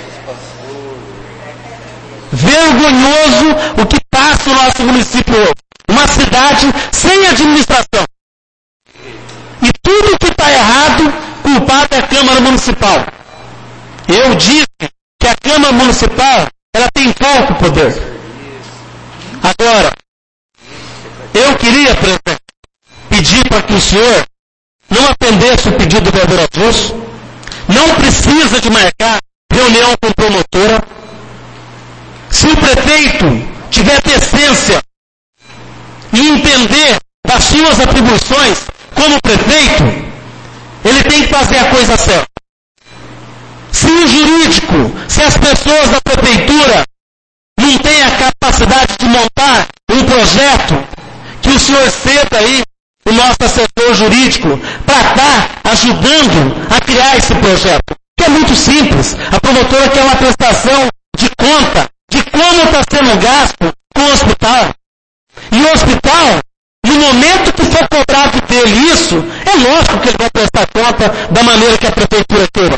Vergonhoso o que passa no nosso município hoje. Uma cidade sem administração. E tudo que está errado, culpado é a Câmara Municipal. Eu disse que a Câmara Municipal, ela tem pouco poder. Agora, eu queria, presidente, pedir para que o senhor não atendesse o pedido do vereador Adilson, não precisa de marcar reunião com promotora. Se o prefeito tiver decência e entender das suas atribuições como prefeito, ele tem que fazer a coisa certa. Se o jurídico, se as pessoas da prefeitura não têm a capacidade de montar um projeto, que o senhor ceda aí o nosso assessor jurídico para estar ajudando a criar esse projeto. Que é muito simples. A promotora quer uma prestação de conta de como está sendo gasto com o hospital. E o hospital, no momento que for cobrado dele isso, é lógico que ele vai prestar conta da maneira que a prefeitura queira.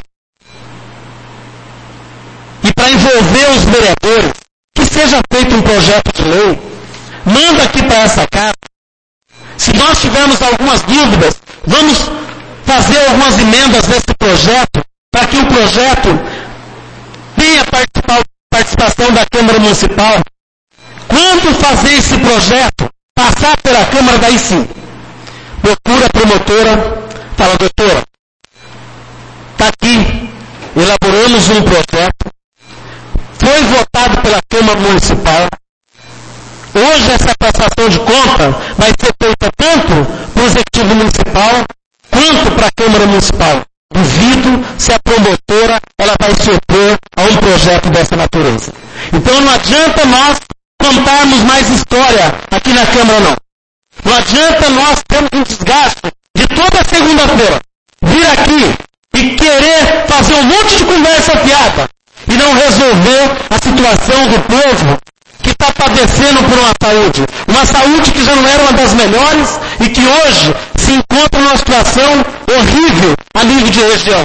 E para envolver os vereadores, que seja feito um projeto de lei, manda aqui para essa casa. Se nós tivermos algumas dúvidas, vamos fazer algumas emendas nesse projeto, para que o projeto tenha participação da Câmara Municipal. Quando fazer esse projeto, passar pela Câmara, daí sim, procura a promotora, fala, doutora, está aqui, elaboramos um projeto, foi votado pela Câmara Municipal. Hoje essa prestação de conta vai ser feita tanto para o Executivo Municipal quanto para a Câmara Municipal. Duvido se a promotora ela vai se opor a um projeto dessa natureza. Então não adianta nós contarmos mais história aqui na Câmara, não. Não adianta nós termos um desgaste de toda segunda-feira vir aqui e querer fazer um monte de conversa fiada e não resolver a situação do povo que está padecendo por uma saúde que já não era uma das melhores e que hoje se encontra numa situação horrível a nível de região.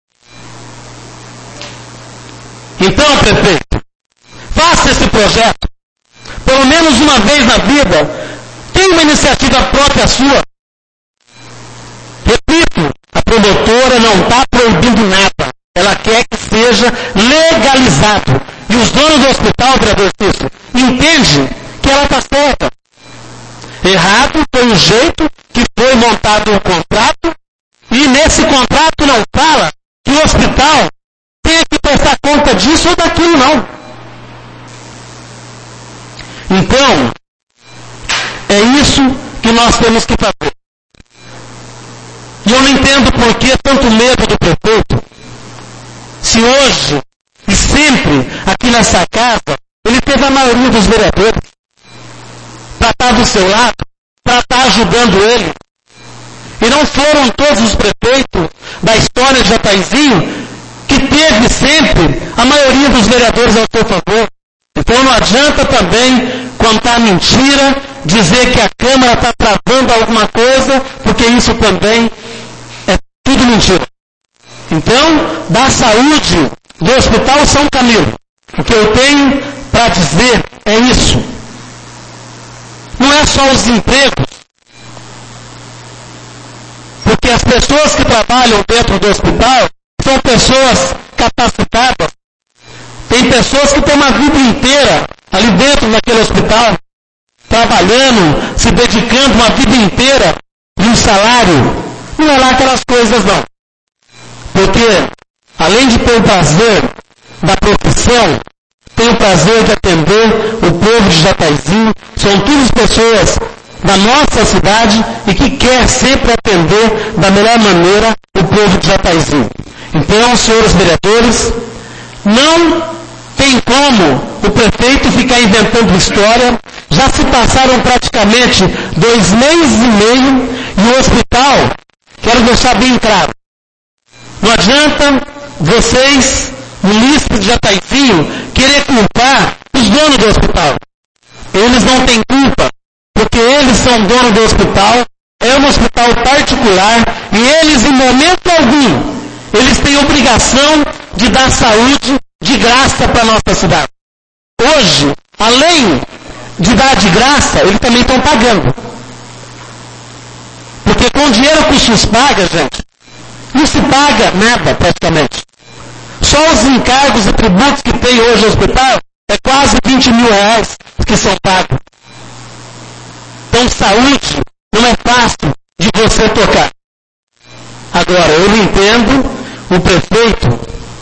Então, prefeito, faça esse projeto. Pelo menos uma vez na vida, tenha uma iniciativa própria sua. Repito, a promotora não está proibindo nada. Ela quer que seja legalizado. E os donos do hospital, vereador Cícero, entendem que ela está certa. Errado foi o jeito que foi montado o contrato, e nesse contrato não fala que o hospital tem que prestar conta disso ou daquilo, não. Então, é isso que nós temos que fazer. E eu não entendo por que tanto medo do prefeito, se hoje e sempre aqui nessa casa, ele teve a maioria dos vereadores para estar do seu lado, para estar ajudando ele. E não foram todos os prefeitos da história de Jataizinho que teve sempre a maioria dos vereadores ao seu favor. Então não adianta também contar mentira, dizer que a Câmara está travando alguma coisa, porque isso também é tudo mentira. Então, da saúde do Hospital São Camilo, o que eu tenho para dizer é isso. Não é só os empregos, porque as pessoas que trabalham dentro do hospital são pessoas capacitadas. Tem pessoas que têm uma vida inteira ali dentro daquele hospital, trabalhando, se dedicando uma vida inteira e um salário. Não é lá aquelas coisas não. Porque, além de ter o prazer da profissão, tem o prazer de atender o povo de Jataizinho. São todas pessoas da nossa cidade e que quer sempre atender da melhor maneira o povo de Jataizinho. Então, senhores vereadores, não tem como o prefeito ficar inventando história. Já se passaram praticamente 2 meses e meio e o hospital, quero deixar bem claro, não adianta vocês, munícipes de Jataizinho, querer culpar os donos do hospital. Eles não têm culpa, porque eles são donos do hospital, é um hospital particular e eles, em momento algum, eles têm obrigação de dar saúde de graça para a nossa cidade. Hoje, além de dar de graça, eles também estão pagando. Porque com o dinheiro que o SUS paga, gente, não se paga nada praticamente. Só os encargos e tributos que tem hoje no hospital é quase 20 mil reais que são pagos. Então saúde não é fácil de você tocar. Agora, eu entendo o prefeito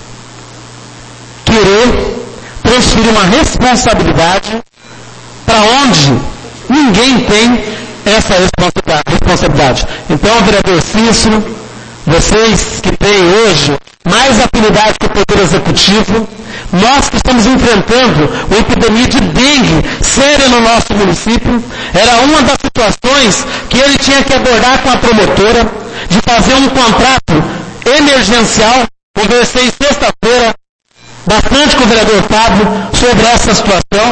querer transferir uma responsabilidade para onde ninguém tem essa responsabilidade. Então, vereador Cícero, vocês que têm hoje mais afinidade com o Poder Executivo, nós que estamos enfrentando uma epidemia de dengue séria no nosso município, era uma das situações que ele tinha que abordar com a promotora, de fazer um contrato emergencial. Conversei sexta-feira bastante com o vereador Fábio sobre essa situação.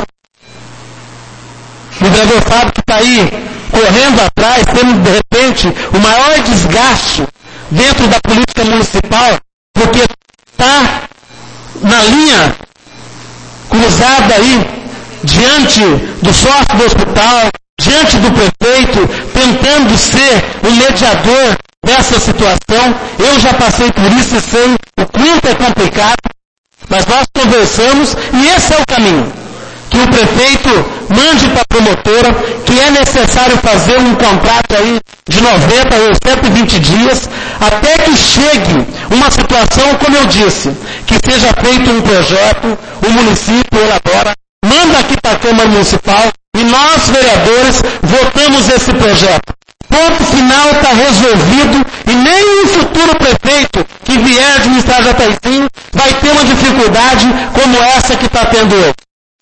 O vereador Fábio que está aí correndo atrás, tendo de repente o maior desgaste dentro da política municipal, porque está na linha cruzada aí, diante do sócio do hospital, diante do prefeito, tentando ser o mediador dessa situação. Eu já passei por isso e sei o quanto é complicado, mas nós conversamos e esse é o caminho. Que o prefeito mande para a promotora que é necessário fazer um contrato aí de 90 ou 120 dias, até que chegue uma situação, como eu disse, que seja feito um projeto, o município elabora, manda aqui para a Câmara Municipal e nós, vereadores, votamos esse projeto. Ponto final, está resolvido e nem o futuro prefeito que vier administrar Jataizinho vai ter uma dificuldade como essa que está tendo hoje.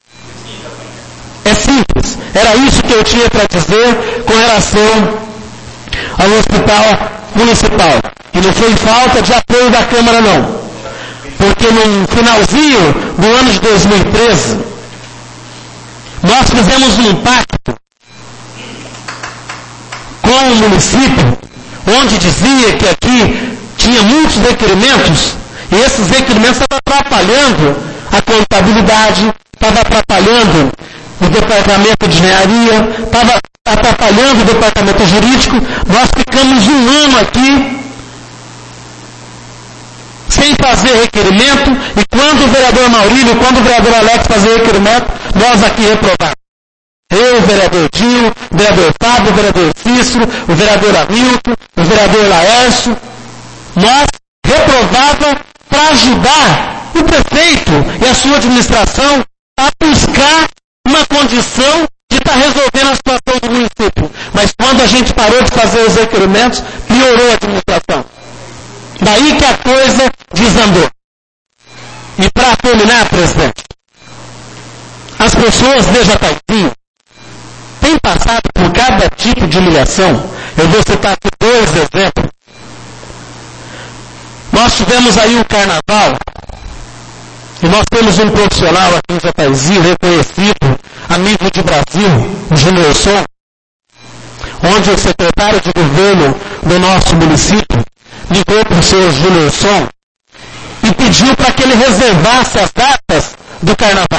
É simples. Era isso que eu tinha para dizer com relação ao hospital municipal. E não foi falta de apoio da Câmara, não. Porque no finalzinho do ano de 2013, nós fizemos um pacto com o município, onde dizia que aqui tinha muitos requerimentos, e esses requerimentos estavam atrapalhando a contabilidade, estava atrapalhando o departamento de engenharia, estava atrapalhando o departamento jurídico. Nós ficamos um ano aqui sem fazer requerimento, e quando o vereador Maurílio, quando o vereador Alex fazia requerimento, nós aqui reprovamos. Eu, o vereador Dinho, o vereador Fábio, o vereador Cícero, o vereador Hamilton, o vereador Laércio, nós reprovava para ajudar o prefeito e a sua administração a buscar uma condição de estar resolvendo a situação do município. Mas quando a gente parou de fazer os requerimentos, piorou a administração. Daí que a coisa desandou. E para terminar, presidente, as pessoas de Jataizinho têm passado por cada tipo de humilhação. Eu vou citar aqui 2 exemplos. Nós tivemos aí o carnaval, e nós temos um profissional aqui em Jataizinho, reconhecido, amigo de Brasil, o Júnior, onde o secretário de governo do nosso município ligou para o senhor Júnior e pediu para que ele reservasse as datas do carnaval.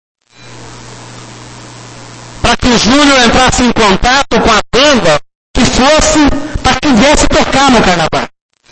Para que o Júnior entrasse em contato com a banda que fosse, para que viesse tocar no carnaval.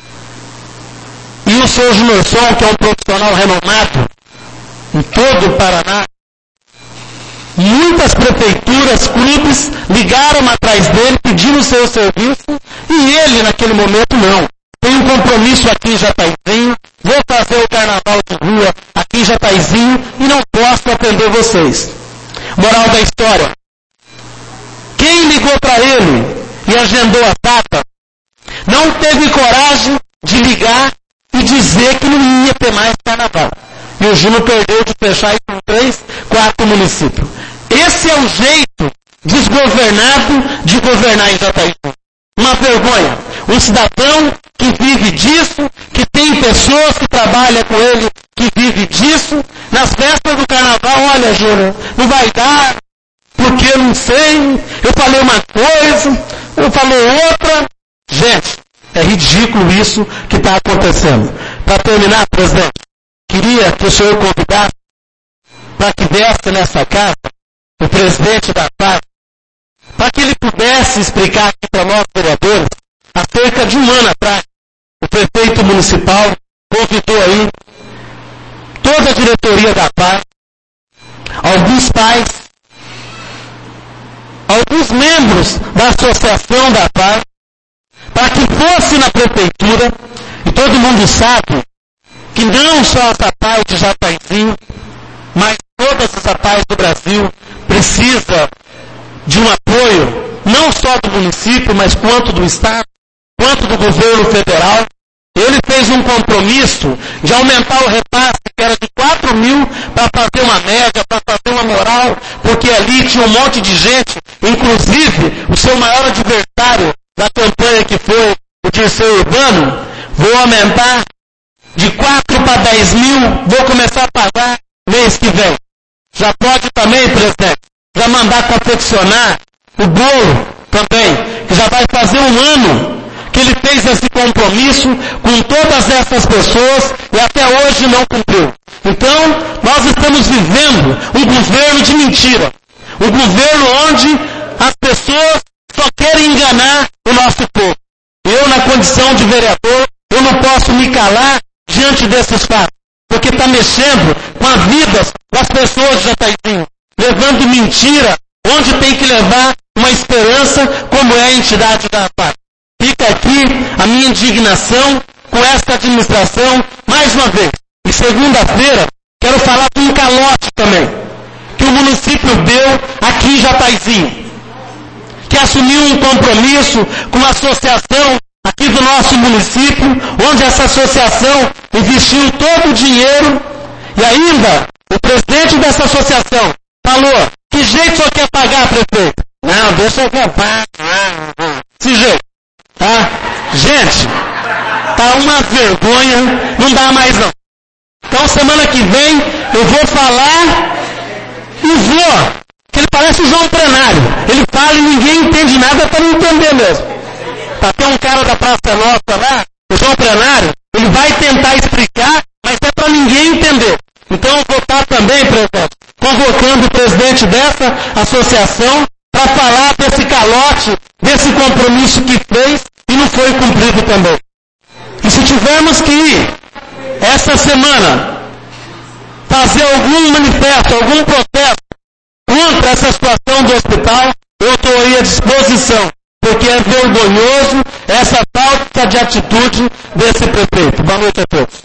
E o senhor Júnior, que é um profissional renomado em todo o Paraná, muitas prefeituras, clubes ligaram atrás dele pedindo o seu serviço, e ele naquele momento não. Tem um compromisso aqui em Jataizinho, vou fazer o carnaval de rua aqui em Jataizinho e não posso atender vocês. Moral da história. Quem ligou para ele e agendou a data, não teve coragem de ligar e dizer que não ia ter mais carnaval. E o Júnior perdeu de fechar aí com 3, 4 municípios. Esse é o jeito desgovernado de governar em Jataizinho. Uma vergonha. Um cidadão que vive disso, que tem pessoas que trabalham com ele, que vive disso, nas festas do carnaval, olha, Júnior, não vai dar, porque eu não sei, eu falei uma coisa, eu falei outra. Gente, é ridículo isso que está acontecendo. Para terminar, presidente, queria que o senhor convidasse para que viesse nessa casa o presidente da FAP, para que ele pudesse explicar aqui para nós, vereadores, há cerca de um ano atrás, o prefeito municipal convidou aí toda a diretoria da FAP, alguns pais, alguns membros da associação da FAP, para que fosse na prefeitura, e todo mundo sabe que não só as APAES de Jataizinho, mas todas as APAES do Brasil precisa de um apoio, não só do município, mas quanto do Estado, quanto do governo federal. Ele fez um compromisso de aumentar o repasse, que era de 4 mil, para fazer uma média, para fazer uma moral, porque ali tinha um monte de gente, inclusive o seu maior adversário da campanha, que foi o Dirceu Urbano. Vou aumentar de 4 para 10 mil, vou começar a pagar mês que vem. Já pode também, presidente, já mandar confeccionar o bolo também, que já vai fazer um ano que ele fez esse compromisso com todas essas pessoas e até hoje não cumpriu. Então, nós estamos vivendo um governo de mentira. Um governo onde as pessoas só querem enganar o nosso povo. Eu, na condição de vereador, eu não posso me calar diante desses fatos, porque está mexendo com as vidas das pessoas de Jataizinho, levando mentira onde tem que levar uma esperança, como é a entidade da APAC. Fica aqui a minha indignação com esta administração, mais uma vez. E segunda-feira, quero falar de um calote também, que o município deu aqui em Jataizinho, que assumiu um compromisso com uma associação aqui do nosso município, onde essa associação investiu todo o dinheiro, e ainda o presidente dessa associação falou: que jeito o senhor quer pagar, prefeito? Não, deixa eu pagar. Esse jeito. Tá? Gente, tá uma vergonha, não dá mais não. Então semana que vem eu vou falar e vou, que ele parece o João Plenário. Ele fala e ninguém entende nada para não entender mesmo. Tá até um cara da Praça Nossa lá, o João no plenário, ele vai tentar explicar, mas é para ninguém entender. Então eu vou estar também, presidente, convocando o presidente dessa associação para falar desse calote, desse compromisso que fez e não foi cumprido também. E se tivermos que ir, essa semana, fazer algum manifesto, algum protesto contra essa situação do hospital, eu estou aí à disposição, porque é vergonhoso essa falta de atitude desse prefeito. Boa noite a todos.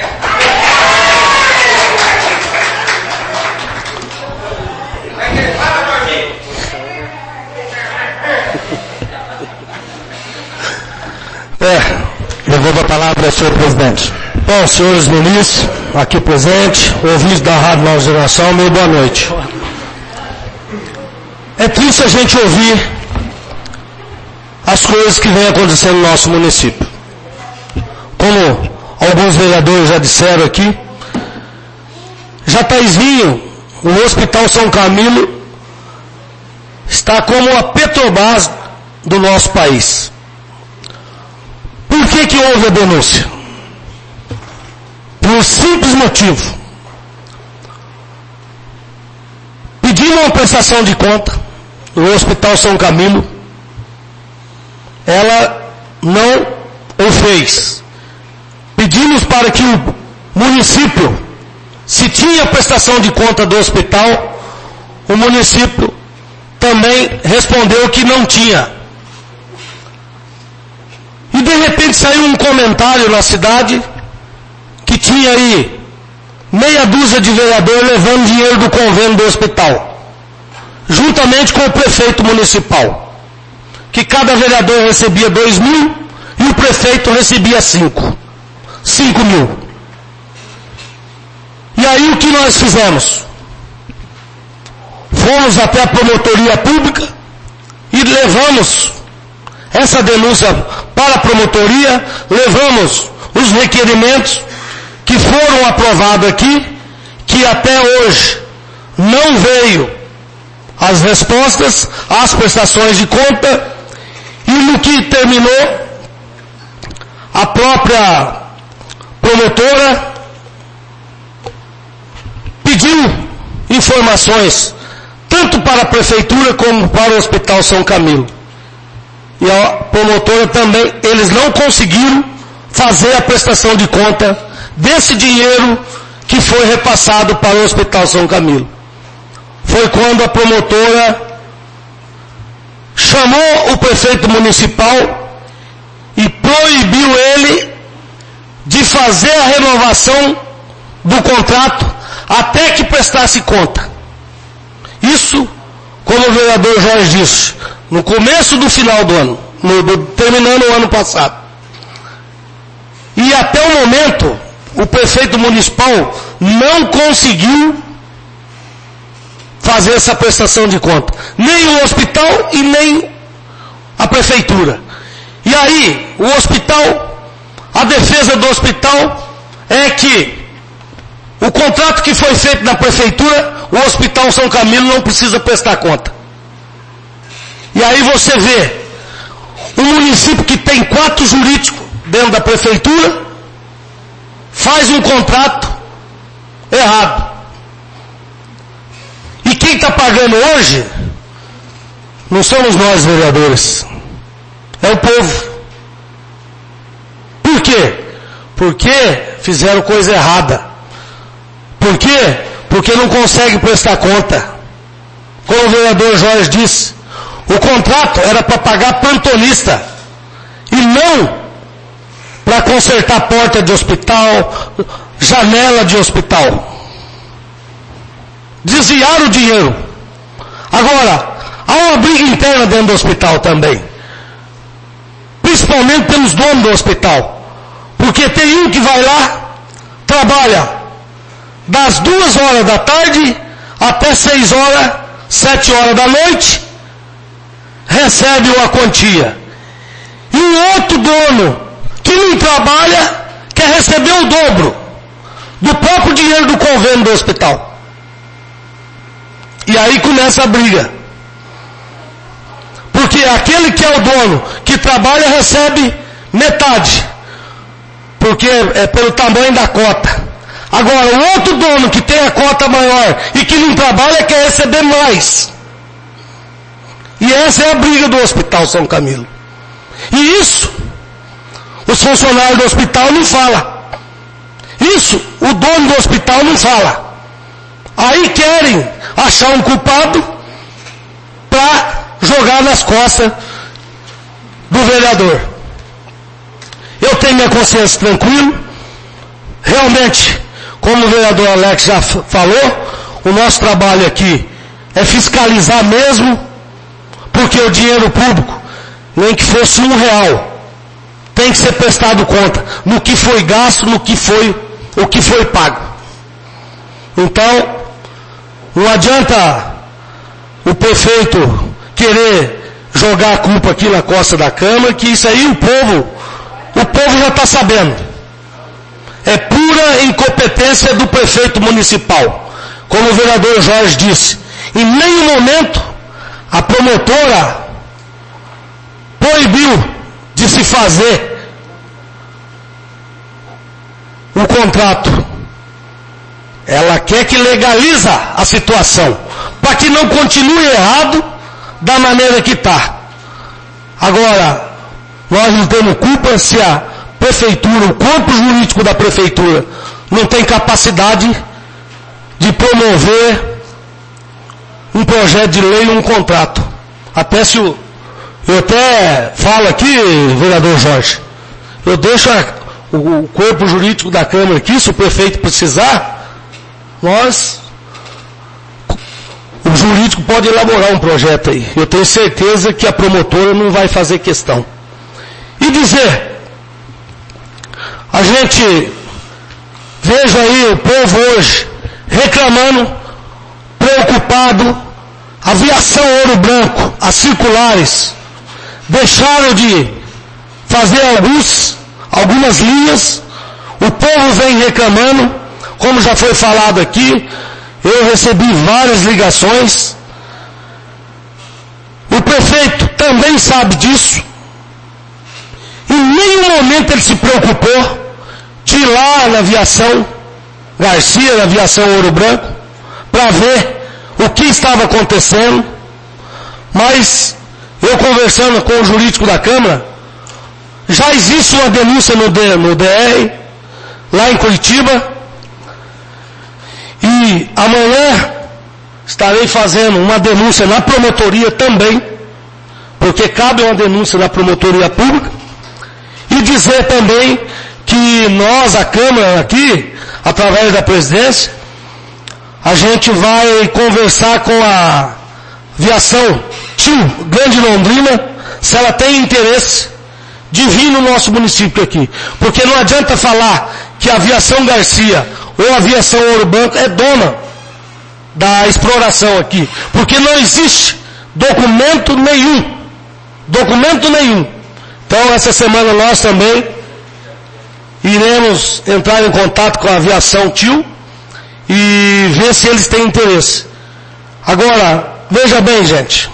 Devolvo a palavra ao senhor presidente. Bom, senhores ministros, aqui presentes, ouvintes da Rádio Nova Geração, meu boa noite. É triste a gente ouvir as coisas que vêm acontecendo no nosso município. Como alguns vereadores já disseram aqui, Jataizinho, o Hospital São Camilo, está como a Petrobras do nosso país. Por que houve a denúncia? Por um simples motivo. Pedindo uma prestação de conta no Hospital São Camilo, ela não o fez. Pedimos para que o município, se tinha prestação de conta do hospital, o município também respondeu que não tinha. E de repente saiu um comentário na cidade que tinha aí meia dúzia de vereadores levando dinheiro do convênio do hospital, juntamente com o prefeito municipal, que cada vereador recebia 2.000 e o prefeito recebia 5 mil. E aí o que nós fizemos? Fomos até a promotoria pública e levamos essa denúncia para a promotoria, levamos os requerimentos que foram aprovados aqui, que até hoje não veio as respostas às prestações de conta, e no que terminou, a própria promotora pediu informações, tanto para a prefeitura como para o Hospital São Camilo. E a promotora também, eles não conseguiram fazer a prestação de conta desse dinheiro que foi repassado para o Hospital São Camilo. Foi quando a promotora chamou o prefeito municipal e proibiu ele de fazer a renovação do contrato até que prestasse conta. Isso, como o vereador Jorge disse, no começo do final do ano, terminando o ano passado. E até o momento, o prefeito municipal não conseguiu fazer essa prestação de conta. Nem o hospital e nem a prefeitura. E aí, o hospital, a defesa do hospital é que o contrato que foi feito na prefeitura, o Hospital São Camilo não precisa prestar conta. E aí você vê um município que tem 4 jurídicos dentro da prefeitura, faz um contrato errado. E quem está pagando hoje não somos nós, vereadores, é o povo. Por quê? Porque fizeram coisa errada. Por quê? Porque não consegue prestar conta. Como o vereador Jorge disse, o contrato era para pagar plantonista e não para consertar porta de hospital, janela de hospital. Desviaram o dinheiro. Agora, há uma briga interna dentro do hospital também. Principalmente pelos donos do hospital. Porque tem um que vai lá, trabalha das 2 horas da tarde até 6 horas, 7 horas da noite, recebe uma quantia. E um outro dono que não trabalha quer receber o dobro do próprio dinheiro do convênio do hospital. E aí começa a briga. Porque aquele que é o dono, que trabalha, recebe metade. porque é pelo tamanho da cota. Agora, o outro dono que tem a cota maior e que não trabalha quer receber mais. E essa é a briga do Hospital São Camilo. E isso, os funcionários do hospital não falam. Isso, o dono do hospital não fala. Aí querem achar um culpado para jogar nas costas do vereador. Eu tenho minha consciência tranquila. Realmente, como o vereador Alex já falou, o nosso trabalho aqui é fiscalizar mesmo, porque o dinheiro público, nem que fosse R$1, tem que ser prestado conta no que foi gasto, o que foi pago. Então, não adianta o prefeito querer jogar a culpa aqui na costa da Câmara, que isso aí o povo já está sabendo. É pura incompetência do prefeito municipal. Como o vereador Jorge disse, em nenhum momento a promotora proibiu de se fazer o contrato. Ela quer que legaliza a situação, para que não continue errado da maneira que está. Agora, nós não temos culpa se a prefeitura, o corpo jurídico da prefeitura, não tem capacidade de promover um projeto de lei ou um contrato. Eu até falo aqui, vereador Jorge, eu deixo o corpo jurídico da Câmara aqui, se o prefeito precisar, o jurídico pode elaborar um projeto aí. Eu tenho certeza que a promotora não vai fazer questão. E dizer, a gente, veja aí o povo hoje reclamando, preocupado, aviação Ouro Branco, as circulares, deixaram de fazer algumas linhas, o povo vem reclamando, como já foi falado aqui, eu recebi várias ligações, o prefeito também sabe disso, em nenhum momento ele se preocupou de ir lá na aviação Garcia, na aviação Ouro Branco, para ver o que estava acontecendo, mas eu conversando com o jurídico da Câmara, já existe uma denúncia no DR, lá em Curitiba, e amanhã estarei fazendo uma denúncia na promotoria também, porque cabe uma denúncia na promotoria pública, e dizer também que nós, a Câmara aqui, através da presidência, a gente vai conversar com a aviação TIL Grande Londrina, se ela tem interesse de vir no nosso município aqui. Porque não adianta falar que a aviação Garcia ou a aviação Ouro Branco é dona da exploração aqui. Porque não existe documento nenhum. Documento nenhum. Então essa semana nós também iremos entrar em contato com a aviação TIL e ver se eles têm interesse. Agora, veja bem, gente.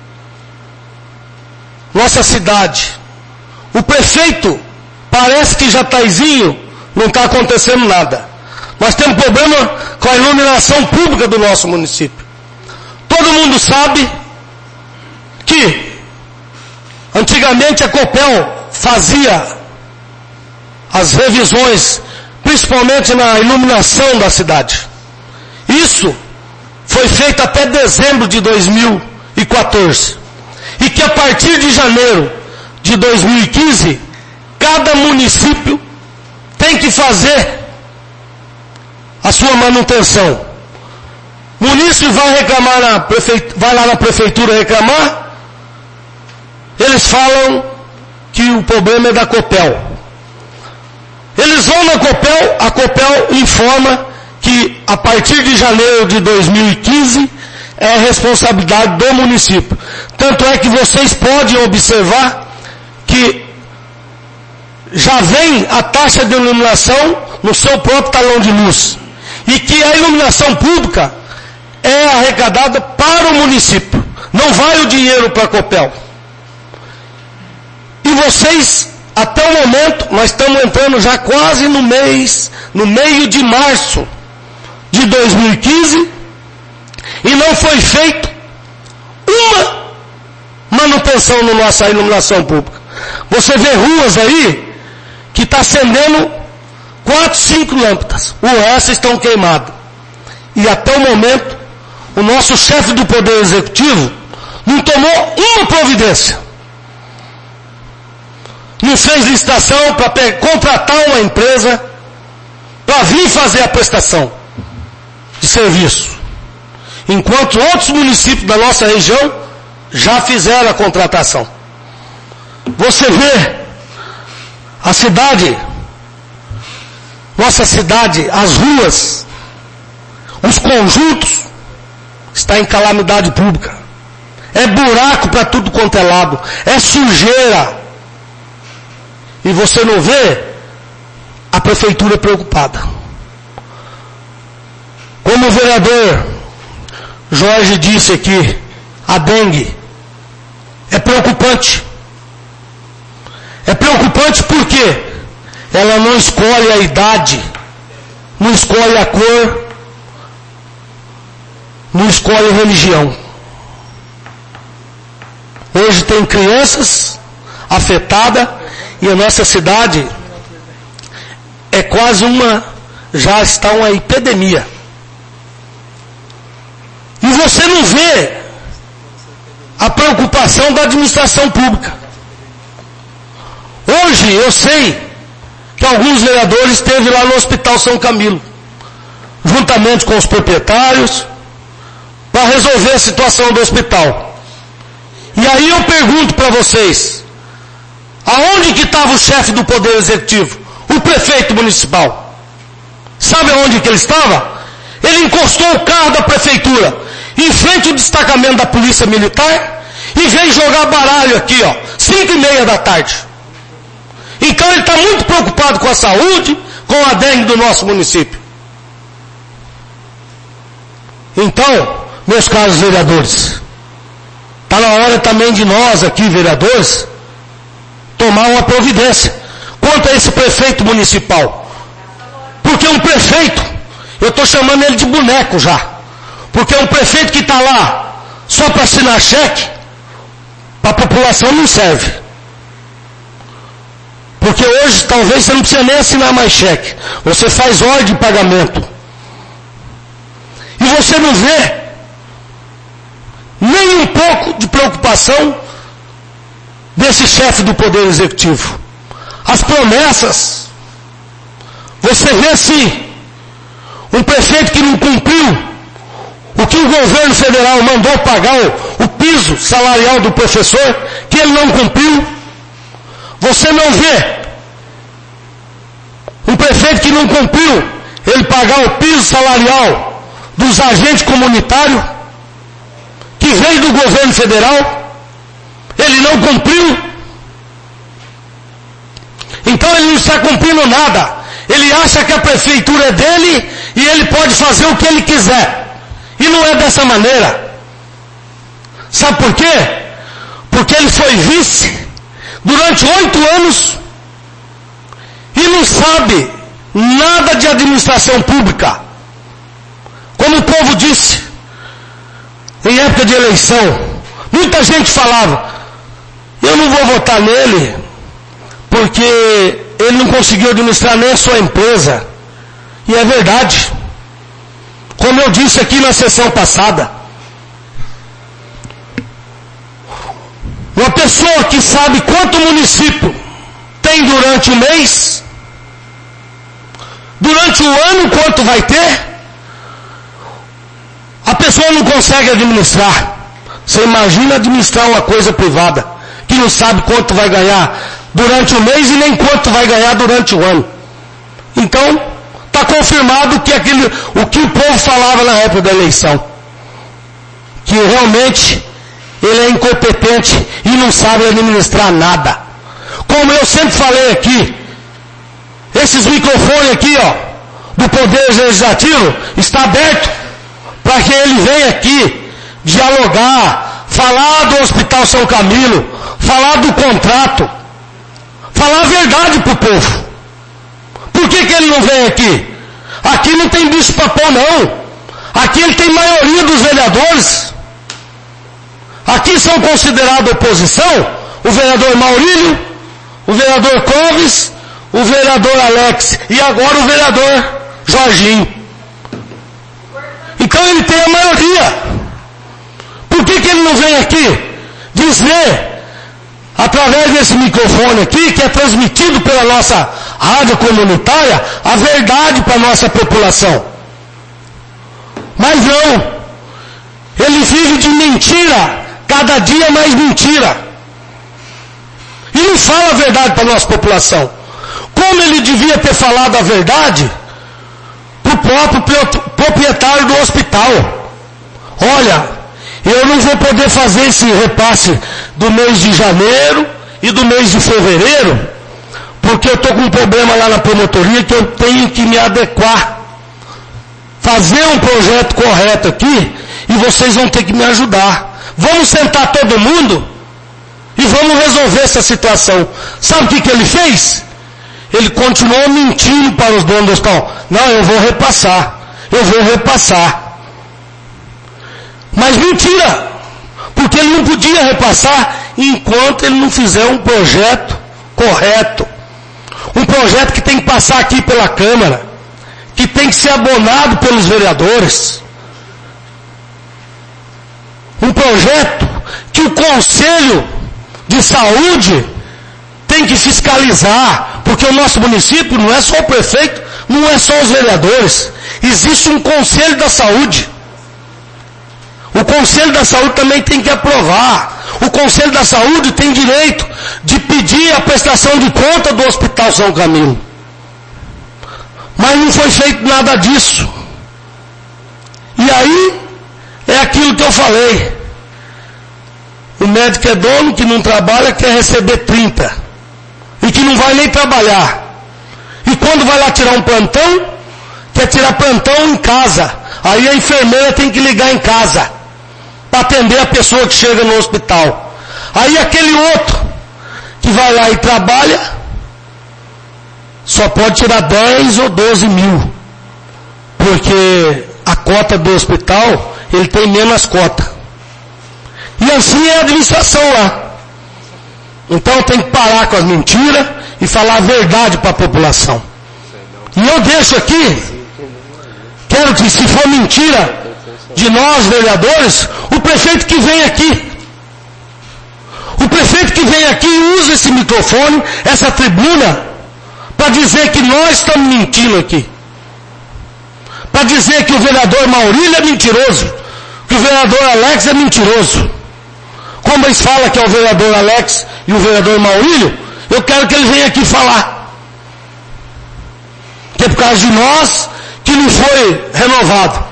Nossa cidade, o prefeito parece que já taizinho, não está acontecendo nada. Nós temos problema com a iluminação pública do nosso município. Todo mundo sabe que antigamente a Copel fazia as revisões, principalmente na iluminação da cidade. Isso foi feito até dezembro de 2014. E que a partir de janeiro de 2015, cada município tem que fazer a sua manutenção. O município vai reclamar vai lá na prefeitura reclamar, eles falam que o problema é da Copel. Eles vão na Copel, a Copel informa que a partir de janeiro de 2015 é responsabilidade do município. Tanto é que vocês podem observar que já vem a taxa de iluminação no seu próprio talão de luz. E que a iluminação pública é arrecadada para o município. Não vai o dinheiro para a Copel. E vocês até o momento, nós estamos entrando já quase no meio de março de 2015, e não foi feito uma manutenção na nossa iluminação pública. Você vê ruas aí que está acendendo 4, 5 lâmpadas, o resto estão queimados. E até o momento, o nosso chefe do Poder Executivo não tomou uma providência. Não fez licitação para contratar uma empresa para vir fazer a prestação de serviço. Enquanto outros municípios da nossa região já fizeram a contratação. Você vê a cidade, nossa cidade, as ruas, os conjuntos, está em calamidade pública. É buraco para tudo quanto é lado. É sujeira. E você não vê a prefeitura preocupada. Como o vereador Jorge disse aqui, a dengue é preocupante. É preocupante porque ela não escolhe a idade, não escolhe a cor, não escolhe a religião. Hoje tem crianças afetadas e a nossa cidade é quase já está uma epidemia. E você não vê a preocupação da administração pública. Hoje eu sei que alguns vereadores esteve lá no Hospital São Camilo, juntamente com os proprietários, para resolver a situação do hospital. E aí eu pergunto para vocês, aonde que estava o chefe do Poder Executivo? O prefeito municipal. Sabe aonde que ele estava? Ele encostou o carro da prefeitura em frente ao destacamento da Polícia Militar e veio jogar baralho aqui, 5:30 da tarde. Então ele está muito preocupado com a saúde, com a dengue do nosso município. Então, meus caros vereadores, está na hora também de nós aqui, vereadores, tomar uma providência quanto a esse prefeito municipal. Porque um prefeito, eu estou chamando ele de boneco já, porque um prefeito que está lá só para assinar cheque, para a população não serve. Porque hoje talvez você não precisa nem assinar mais cheque, você faz ordem de pagamento. E você não vê nem um pouco de preocupação desse chefe do Poder Executivo. As promessas, você vê assim, um prefeito que não cumpriu o que o governo federal mandou pagar, o piso salarial do professor, que ele não cumpriu. Você não vê um prefeito que não cumpriu ele pagar o piso salarial dos agentes comunitários, que veio do governo federal, ele não cumpriu. Então ele não está cumprindo nada. Ele acha que a prefeitura é dele e ele pode fazer o que ele quiser. E não é dessa maneira. Sabe por quê? Porque ele foi vice durante 8 anos e não sabe nada de administração pública. Como o povo disse, em época de eleição, muita gente falava, eu não vou votar nele, porque ele não conseguiu administrar nem a sua empresa. E é verdade. Como eu disse aqui na sessão passada, uma pessoa que sabe quanto o município tem durante o mês, durante o ano quanto vai ter, a pessoa não consegue administrar. Você imagina administrar uma coisa privada, que não sabe quanto vai ganhar durante o mês e nem quanto vai ganhar durante o ano. Então, está confirmado que o que o povo falava na época da eleição, que realmente ele é incompetente e não sabe administrar nada. Como eu sempre falei aqui, esses microfones aqui, do Poder Legislativo, está aberto para que ele venha aqui dialogar, falar do Hospital São Camilo, falar do contrato, falar a verdade para o povo. Por que ele não vem aqui? Aqui não tem bicho-papão não. Aqui ele tem maioria dos vereadores. Aqui são considerados oposição o vereador Maurílio, o vereador Clóvis, o vereador Alex e agora o vereador Jorginho. Então ele tem a maioria. Por que ele não vem aqui dizer, através desse microfone aqui, que é transmitido pela nossa rádio comunitária, a verdade para a nossa população? Mas não. Ele vive de mentira, cada dia mais mentira. E não fala a verdade para a nossa população. Como ele devia ter falado a verdade para o próprio proprietário do hospital. Olha, eu não vou poder fazer esse repasse do mês de janeiro e do mês de fevereiro, porque eu estou com um problema lá na promotoria que eu tenho que me adequar. Fazer um projeto correto aqui e vocês vão ter que me ajudar. Vamos sentar todo mundo e vamos resolver essa situação. Sabe o que ele fez? Ele continuou mentindo para os donos do hospital. Não, eu vou repassar. Mas mentira, porque ele não podia repassar enquanto ele não fizer um projeto correto. Um projeto que tem que passar aqui pela Câmara, que tem que ser abonado pelos vereadores. Um projeto que o Conselho de Saúde tem que fiscalizar, porque o nosso município não é só o prefeito, não é só os vereadores. Existe um Conselho da Saúde. O Conselho da Saúde também tem que aprovar. O Conselho da Saúde tem direito de pedir a prestação de conta do Hospital São Camilo. Mas não foi feito nada disso. E aí, é aquilo que eu falei. O médico é dono, que não trabalha, quer receber 30. E que não vai nem trabalhar. E quando vai lá tirar um plantão, quer tirar plantão em casa. Aí a enfermeira tem que ligar em casa para atender a pessoa que chega no hospital. Aí aquele outro que vai lá e trabalha só pode tirar 10 ou 12 mil. Porque a cota do hospital, ele tem menos cota. E assim é a administração lá. Então tem que parar com as mentiras e falar a verdade para a população. E eu deixo aqui, quero que se for mentira de nós vereadores, o prefeito que vem aqui. O prefeito que vem aqui usa esse microfone, essa tribuna, para dizer que nós estamos mentindo aqui. Para dizer que o vereador Maurílio é mentiroso, que o vereador Alex é mentiroso. Como eles falam que é o vereador Alex e o vereador Maurílio, eu quero que ele venha aqui falar. Que é por causa de nós que não foi renovado.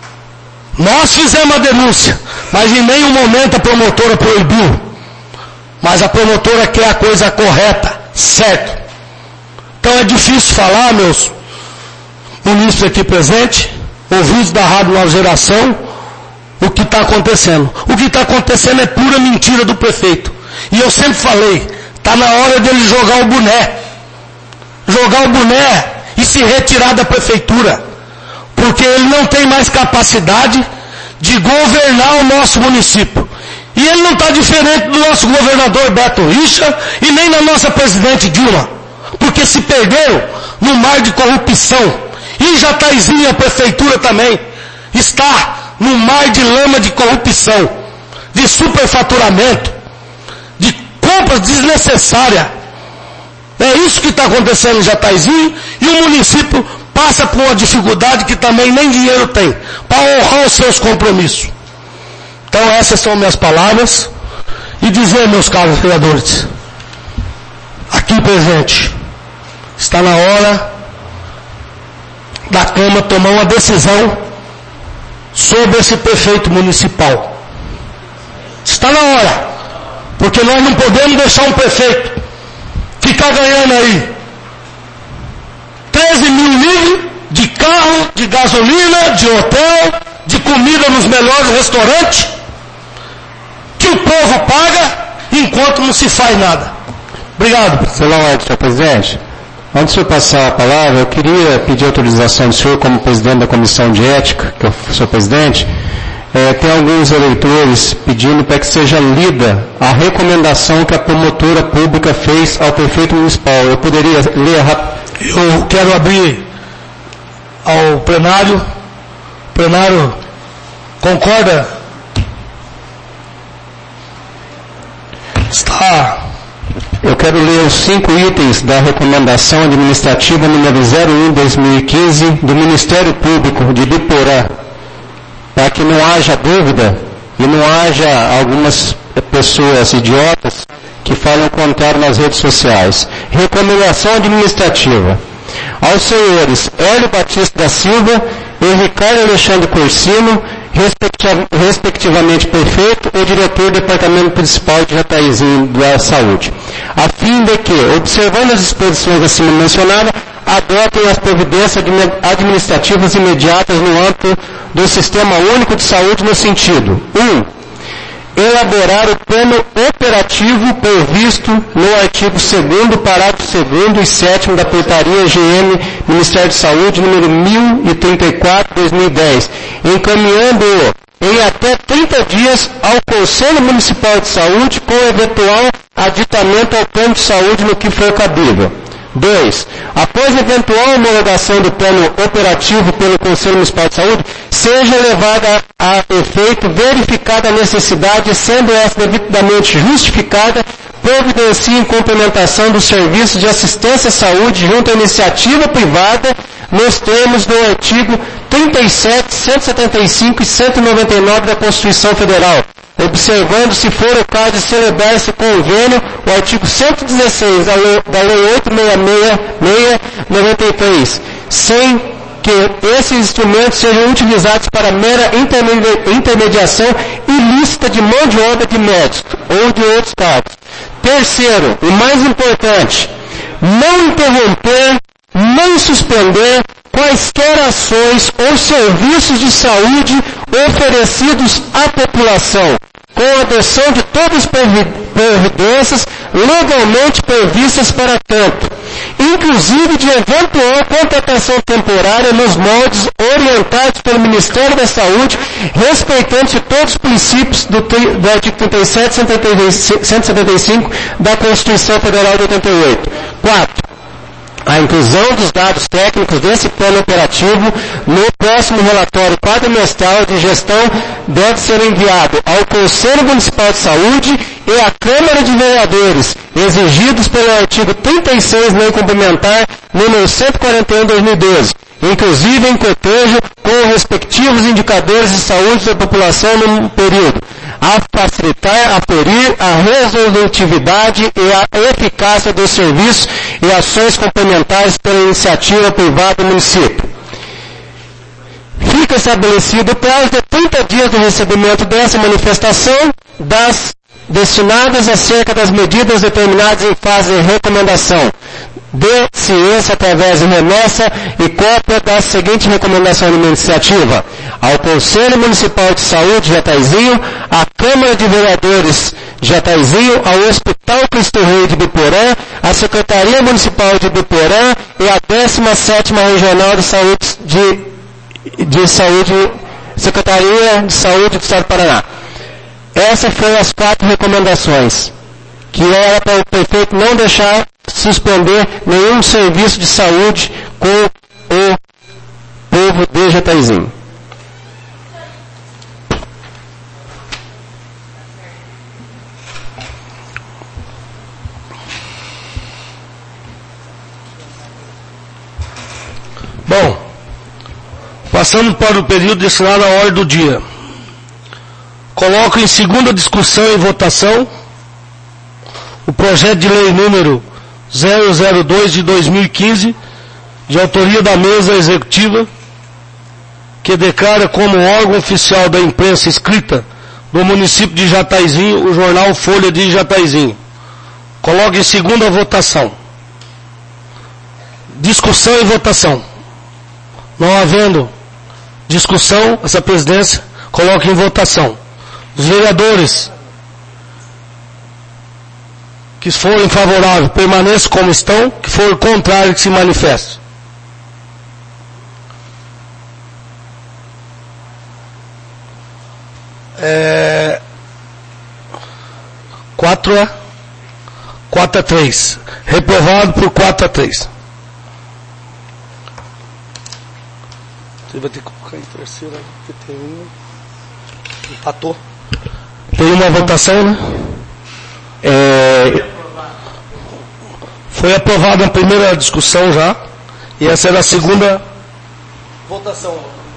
Nós fizemos a denúncia, mas em nenhum momento a promotora proibiu. Mas a promotora quer a coisa correta, certo? Então é difícil falar, meus munícipes aqui presentes, ouvintes da Rádio Nova Geração, o que está acontecendo. O que está acontecendo é pura mentira do prefeito. E eu sempre falei, está na hora dele jogar o boné. Jogar o boné e se retirar da prefeitura. Porque ele não tem mais capacidade de governar o nosso município. E ele não está diferente do nosso governador Beto Richa e nem da nossa presidente Dilma. Porque se perderam no mar de corrupção. E Jataizinho, a prefeitura também, está no mar de lama de corrupção, de superfaturamento, de compras desnecessárias. É isso que está acontecendo em Jataizinho e o município passa por uma dificuldade que também nem dinheiro tem para honrar os seus compromissos. Então essas são minhas palavras e dizer, meus caros vereadores, aqui presente, está na hora da Câmara tomar uma decisão sobre esse prefeito municipal. Está na hora, porque nós não podemos deixar um prefeito ficar ganhando aí 13 mil livres de carro, de gasolina, de hotel, de comida nos melhores restaurantes, que o povo paga enquanto não se faz nada. Obrigado. Senhor presidente, antes de eu passar a palavra, eu queria pedir autorização do senhor, como presidente da Comissão de Ética, que eu sou presidente. Tem alguns eleitores pedindo para que seja lida a recomendação que a promotora pública fez ao prefeito municipal. Eu poderia ler rápido? Eu quero abrir ao plenário. O plenário concorda? Está. Eu quero ler os 5 itens da recomendação administrativa número 01/2015 do Ministério Público de Biporã, para que não haja dúvida e não haja algumas pessoas idiotas que falam o contrário nas redes sociais. Recomendação administrativa. Aos senhores Hélio Batista da Silva e Ricardo Alexandre Corsino, respectivamente prefeito e diretor do Departamento Principal de Jataizinho da Saúde, a fim de que, observando as disposições acima mencionadas, adotem as providências administrativas imediatas no âmbito do Sistema Único de Saúde no sentido: 1. Elaborar o plano operativo previsto no artigo 2º, parágrafo 2º e 7º da Portaria GM Ministério de Saúde número 1034/2010, encaminhando-o em até 30 dias ao Conselho Municipal de Saúde com eventual aditamento ao plano de saúde no que for cabível. 2. Após eventual homologação do plano operativo pelo Conselho Municipal de Saúde, seja levada a efeito verificada a necessidade, sendo essa devidamente justificada, providencie em complementação dos serviços de assistência à saúde junto à iniciativa privada, nos termos do artigo 37, 175 e 199 da Constituição Federal, observando, se for o caso de celebrar esse convênio, o artigo 116 da Lei 8.666/93, sem que esses instrumentos sejam utilizados para mera intermediação ilícita de mão de obra de médicos ou de outros cargos. Terceiro, e mais importante, não interromper, não suspender quaisquer ações ou serviços de saúde oferecidos à população, com a adoção de todas as providências legalmente previstas para tanto, inclusive de eventual contratação temporária nos moldes orientados pelo Ministério da Saúde, respeitando-se todos os princípios do artigo 37 e 175 da Constituição Federal de 88. 4. A inclusão dos dados técnicos desse plano operativo no próximo relatório quadrimestral de gestão deve ser enviado ao Conselho Municipal de Saúde e à Câmara de Vereadores, exigidos pelo artigo 36, Lei Complementar número 141/2012, inclusive em cotejo com os respectivos indicadores de saúde da população no período, a facilitar, aferir a resolutividade e a eficácia dos serviços e ações complementares pela iniciativa privada do município. Fica estabelecido o prazo de 30 dias do recebimento dessa manifestação das destinadas acerca das medidas determinadas em fase de recomendação. De ciência através de remessa e cópia da seguinte recomendação administrativa: ao Conselho Municipal de Saúde de Jataizinho, à Câmara de Vereadores de Jataizinho, ao Hospital Cristo Rei de Biporã, à Secretaria Municipal de Biporã e à 17ª Regional de Saúde Secretaria de Saúde do Estado do Paraná. Essas foram as 4 recomendações, que era para o prefeito não deixar suspender nenhum serviço de saúde com o povo de Jataizinho. Bom, passando para o período destinado à ordem do dia. Coloco em segunda discussão e votação o projeto de lei número 002 de 2015, de autoria da mesa executiva, que declara como órgão oficial da imprensa escrita do município de Jataizinho o jornal Folha de Jataizinho. Coloco em segunda votação. Discussão e votação. Não havendo discussão, essa presidência coloca em votação. Os vereadores Que forem favoráveis, permaneçam como estão. Que forem contrários, que se manifestem. Quatro a 3. Reprovado por 4 a 3. Você vai ter que colocar em terceiro, porque tem um. Empatou. Tem uma votação, né? Foi aprovado na primeira discussão já. E essa era a segunda votação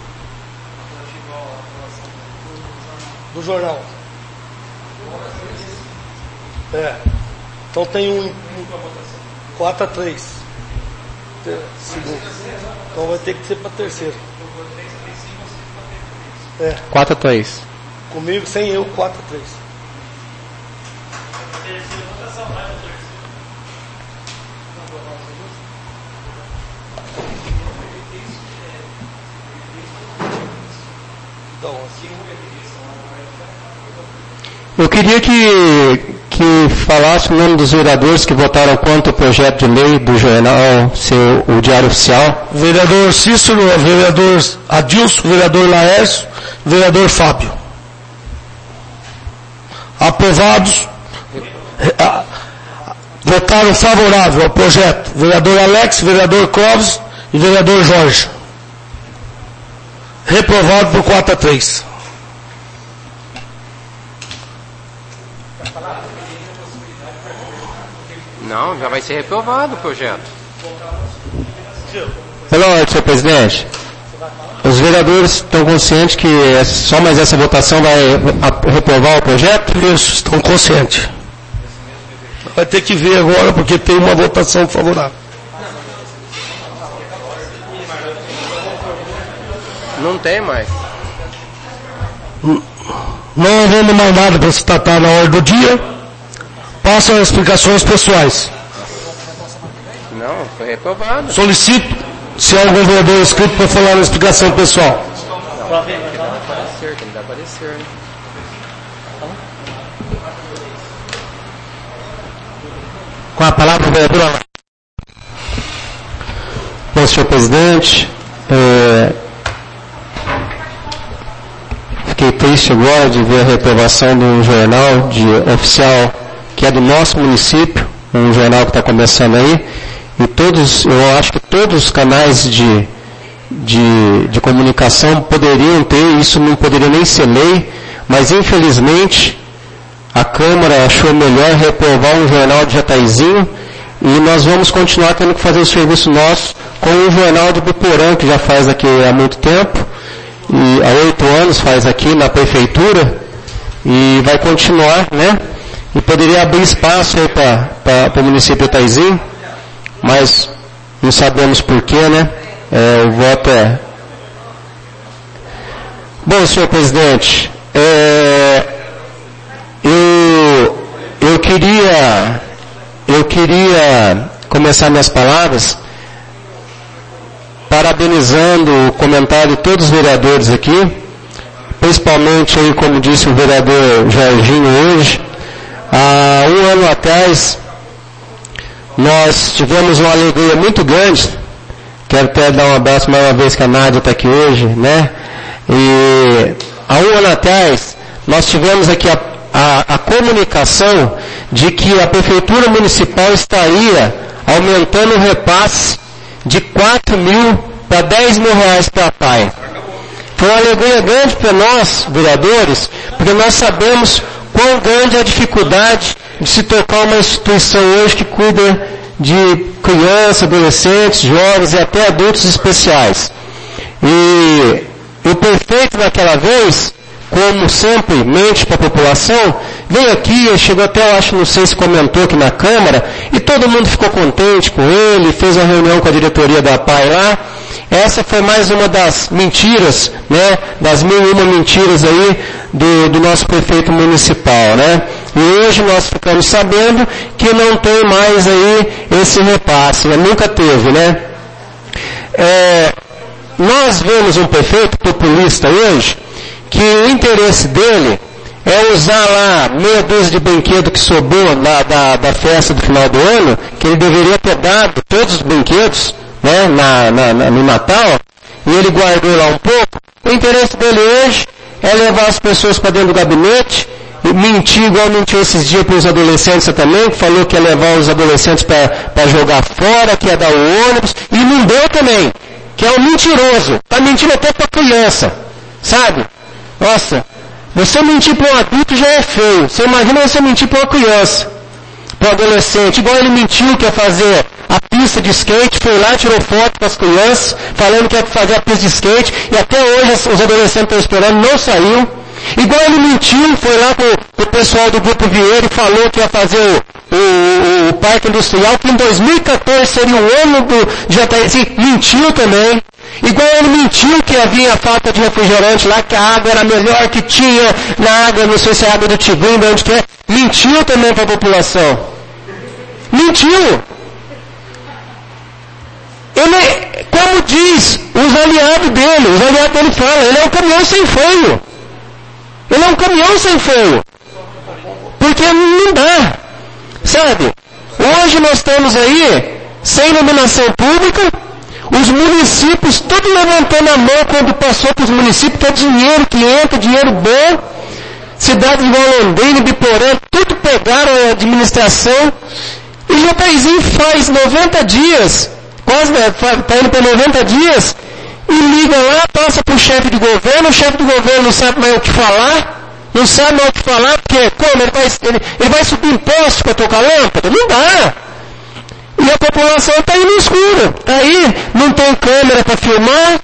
do jornal. Então tem um 4 a 3. Segundo. Então vai ter que ser para terceiro. 4 a 3. Comigo, sem eu, 4 a 3. Eu queria que falasse o nome dos vereadores que votaram contra o projeto de lei do jornal, o Diário Oficial. Vereador Cícero, vereador Adilson, vereador Laércio, vereador Fábio. Aprovados. Votaram favorável ao projeto. Vereador Alex, vereador Clóvis e vereador Jorge. Reprovado por 4 a 3. Não, já vai ser reprovado o projeto. Pela ordem, senhor presidente. Os vereadores estão conscientes que só mais essa votação vai reprovar o projeto? Isso, estão conscientes. Vai ter que ver agora, porque tem uma votação favorável. Não tem mais. Não havendo mais nada para se tratar na hora do dia, passam as explicações pessoais. Não, foi reprovado. Solicito, se há algum vereador inscrito para falar na explicação pessoal. Tem que aparecer, né? Com a palavra, vereador. Bom, senhor presidente, fiquei triste agora de ver a reprovação de um jornal oficial que é do nosso município, um jornal que está começando aí, e eu acho que todos os canais de comunicação poderiam ter, isso não poderia nem ser lei, mas infelizmente a Câmara achou melhor reprovar um jornal de Jataizinho e nós vamos continuar tendo que fazer o serviço nosso com um jornal de Biporã, que já faz aqui há muito tempo, e há 8 anos faz aqui na prefeitura, e vai continuar, né? E poderia abrir espaço aí para o município de Jataizinho, mas não sabemos porquê, né? O voto é... Bom, senhor presidente, eu queria começar minhas palavras parabenizando o comentário de todos os vereadores aqui, principalmente aí, como disse o vereador Jorginho hoje. Há 1 ano atrás, nós tivemos uma alegria muito grande. Quero até dar um abraço mais uma vez que a Nádia está aqui hoje, né? E há 1 ano atrás, nós tivemos aqui a comunicação de que a Prefeitura Municipal estaria aumentando o repasse de 4 mil para 10 mil reais para a PAI. Foi uma alegria grande para nós, vereadores, porque nós sabemos quão grande é a dificuldade de se tocar uma instituição hoje que cuida de crianças, adolescentes, jovens e até adultos especiais. E o prefeito daquela vez, como sempre mente para a população, veio aqui, chegou até, eu acho, não sei se comentou aqui na Câmara, e todo mundo ficou contente com ele, fez uma reunião com a diretoria da PAI lá. Essa foi mais uma das mentiras, né, das 1001 mentiras aí do nosso prefeito municipal, né. E hoje nós ficamos sabendo que não tem mais aí esse repasse, né? Nunca teve, né. Nós vemos um prefeito populista hoje, que o interesse dele é usar lá meia dúzia de brinquedos que sobrou da festa do final do ano, que ele deveria ter dado todos os brinquedos, né, no Natal, e ele guardou lá um pouco. O interesse dele hoje é levar as pessoas para dentro do gabinete, e mentir igual mentiu esses dias para os adolescentes também, que falou que ia levar os adolescentes para jogar fora, que ia dar o ônibus, e não deu também, que é um mentiroso, está mentindo até para criança, sabe? Nossa, você mentir para um adulto já é feio, você imagina você mentir para uma criança, para um adolescente, igual ele mentiu que ia fazer a pista de skate, foi lá, tirou foto com as crianças, falando que ia fazer a pista de skate, e até hoje os adolescentes estão esperando, não saiu. Igual ele mentiu, foi lá com o pessoal do Grupo Vieira e falou que ia fazer o Parque Industrial, que em 2014 seria o ano de Jataízi, mentiu também. Igual ele mentiu que havia falta de refrigerante lá, que a água era melhor que tinha na água, não sei se é a água do Tiguim, onde que é. Mentiu também para a população. Mentiu. Ele, como diz os aliados dele falam, ele é um caminhão sem freio. Ele é um caminhão sem freio. Porque não dá. Sabe? Hoje nós estamos aí, sem iluminação pública, os municípios, todos levantando a mão quando passou para os municípios, que é dinheiro que entra, dinheiro bom. Cidades igual Londrina, Biporã, tudo pegaram a administração. E Jataizinho faz 90 dias, quase está indo para 90 dias, e liga lá, passa para o chefe de governo, o chefe de governo não sabe mais o que falar, porque como? Ele vai subir impostos para tocar lâmpada? Não dá. E a população está aí no escuro, está aí, não tem câmera para filmar,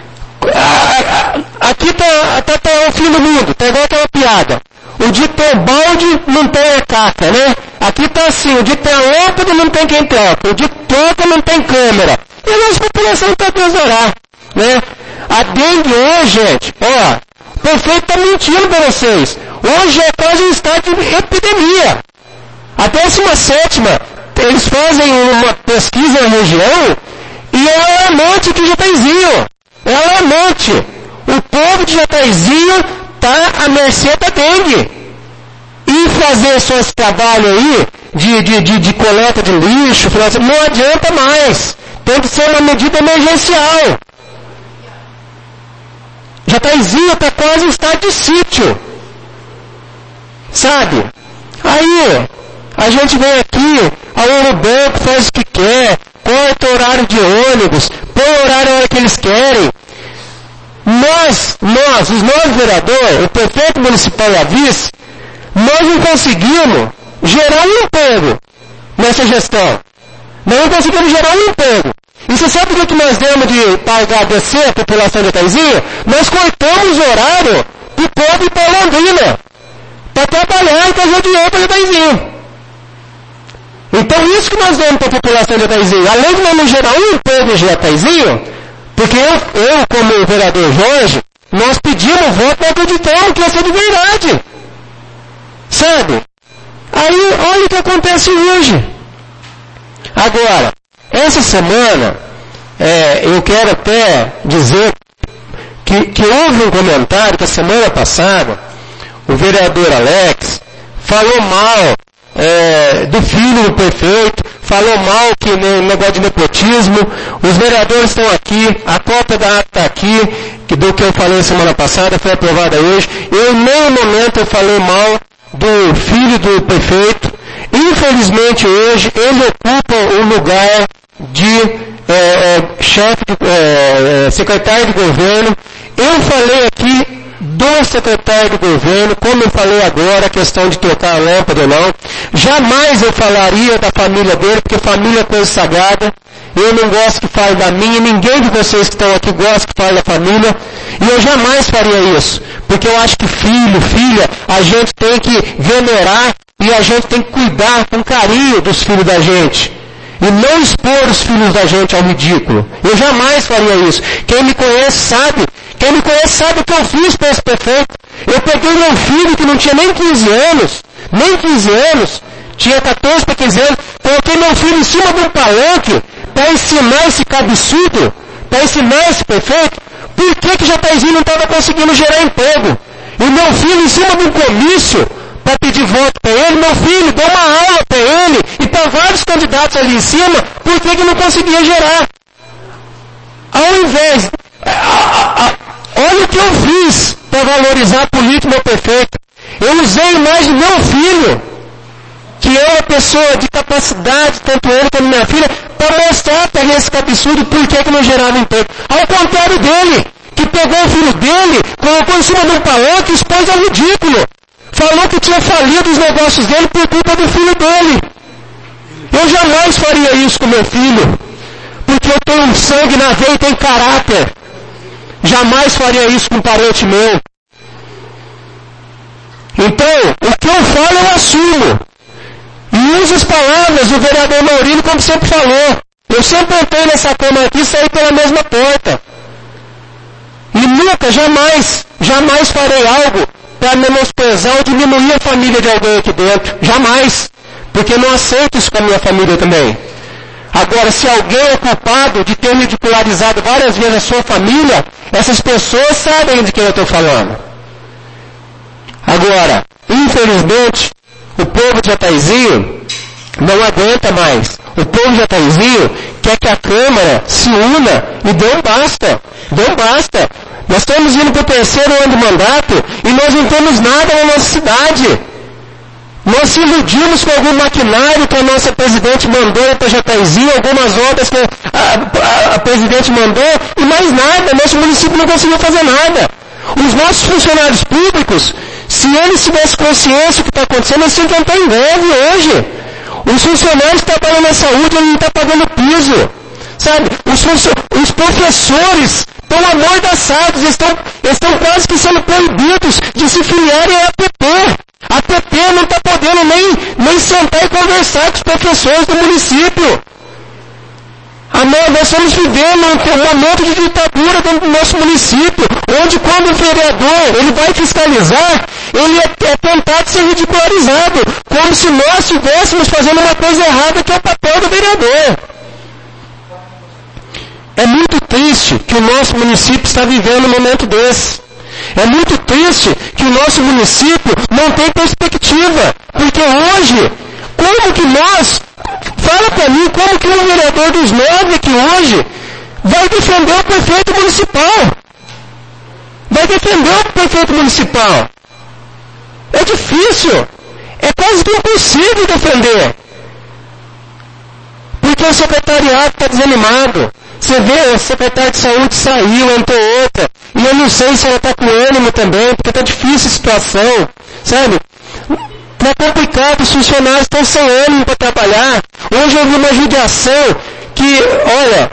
aqui está o fim do mundo, está igual aquela piada. O dia que tem o balde, não tem a caca, né? Aqui está assim, o dia que tem a lâmpada, não tem quem troca, o dia que troca, não tem câmera. E a nossa população está a tesorar. Né? A dengue hoje, gente, ó, o prefeito está mentindo para vocês. Hoje é quase um estado de epidemia. A 17ª, eles fazem uma pesquisa na região e é alarmante aqui em Jataizinho. É alarmante. O povo de Jataizinho está à mercê da dengue. E fazer só esse trabalho aí de coleta de lixo, não adianta mais. Tem que ser uma medida emergencial. Jataizinho está quase em estado de sítio. Sabe? Aí, a gente vem aqui, a Ouro Branco faz o que quer, corta o horário de ônibus, põe o horário a hora que eles querem. Nós, os vereadores, o prefeito municipal e a vice, nós não conseguimos gerar um emprego nessa gestão. Nós não conseguimos gerar um emprego. E você sabe o que nós demos de pagar descer a população de Jataizinho? Nós cortamos o horário do povo para Londrina, para trabalhar e trazer dinheiro para Jataizinho. Então isso que nós demos para a população de Jataizinho, além de não gerar um emprego em Jataizinho, porque eu como vereador Jorge, nós pedimos voto e acreditamos que ia ser de verdade. Sabe? Aí, olha o que acontece hoje. Agora, essa semana, eu quero até dizer que houve um comentário que a semana passada, o vereador Alex falou mal do filho do prefeito, falou mal que negócio de nepotismo. Os vereadores estão aqui, a cópia da ata está aqui, que do que eu falei semana passada foi aprovada hoje. Eu, em nenhum momento, eu falei mal do filho do prefeito. Infelizmente, hoje, ele ocupa o lugar de secretário de governo. Eu falei aqui do secretário de governo, como eu falei agora, a questão de trocar a lâmpada ou não. Jamais eu falaria da família dele, porque família é coisa sagrada. Eu não gosto que fale da minha, ninguém de vocês que estão aqui gosta que fale da família. E eu jamais faria isso, porque eu acho que filho, filha, a gente tem que venerar e a gente tem que cuidar com carinho dos filhos da gente. E não expor os filhos da gente ao ridículo. Eu jamais faria isso. Quem me conhece sabe o que eu fiz para esse prefeito. Eu peguei meu filho que não tinha nem 15 anos, tinha 14 para 15 anos, coloquei meu filho em cima de um palanque para ensinar esse cabeçudo, para ensinar esse prefeito, por que Jataizinho não estava conseguindo gerar emprego. O meu filho, em cima de um comício, para pedir voto para ele, meu filho deu uma aula para ele e para vários candidatos ali em cima, por que não conseguia gerar? Ao invés, olha o que eu fiz para valorizar a política, meu prefeito. Eu usei a imagem do meu filho, que é uma pessoa de capacidade, tanto ele como minha filha, para mostrar para esse absurdo por que não gerava emprego. Ao contrário dele, que pegou o filho dele, colocou em cima de um palanque e expôs ao ridículo. Falou que tinha falido os negócios dele por culpa do filho dele. Eu jamais faria isso com meu filho, porque eu tenho um sangue na veia e tenho caráter. Jamais faria isso com um parente meu. Então, o que eu falo eu assumo. E uso as palavras do vereador Maurílio como sempre falou. Eu sempre entrei nessa Câmara aqui e saí pela mesma porta. E nunca, jamais farei algo para menosprezar ou diminuir a família de alguém aqui dentro. Jamais. Porque eu não aceito isso com a minha família também. Agora, se alguém é culpado de ter ridicularizado várias vezes a sua família, essas pessoas sabem de quem eu estou falando. Agora, infelizmente, o povo de Jataizinho não aguenta mais. O povo de Jataizinho quer que a Câmara se una e dê um basta. Dê um basta. Nós estamos indo para o 3º ano de mandato e nós não temos nada na nossa cidade. Nós se iludimos com algum maquinário que a nossa presidente mandou para Jataizinho, algumas obras que a presidente mandou, e mais nada. Nosso município não conseguiu fazer nada. Os nossos funcionários públicos, se eles tivessem consciência do que está acontecendo, eles tinham que entrar em greve hoje. Os funcionários que trabalham na saúde, eles não estão pagando piso. Sabe? Os professores estão amordaçados, estão quase que sendo proibidos de se filiarem à APP. A APP não está podendo nem sentar e conversar com os professores do município. Nós estamos vivendo um momento de ditadura dentro do nosso município, onde quando o vereador ele vai fiscalizar, ele é tentado ser ridicularizado, como se nós estivéssemos fazendo uma coisa errada, que é o papel do vereador. É muito triste que o nosso município está vivendo um momento desse. É muito triste que o nosso município não tem perspectiva, porque hoje, como que nós... Fala para mim, como que um vereador dos 9 aqui hoje vai defender o prefeito municipal? Vai defender o prefeito municipal? É difícil. É quase que impossível defender. Porque o secretariado está desanimado. Você vê, o secretário de saúde saiu, entrou outra. E eu não sei se ela está com ânimo também, porque está difícil a situação. Sabe? É complicado, os funcionários estão sem ânimo para trabalhar. Hoje eu vi uma judiação que, olha,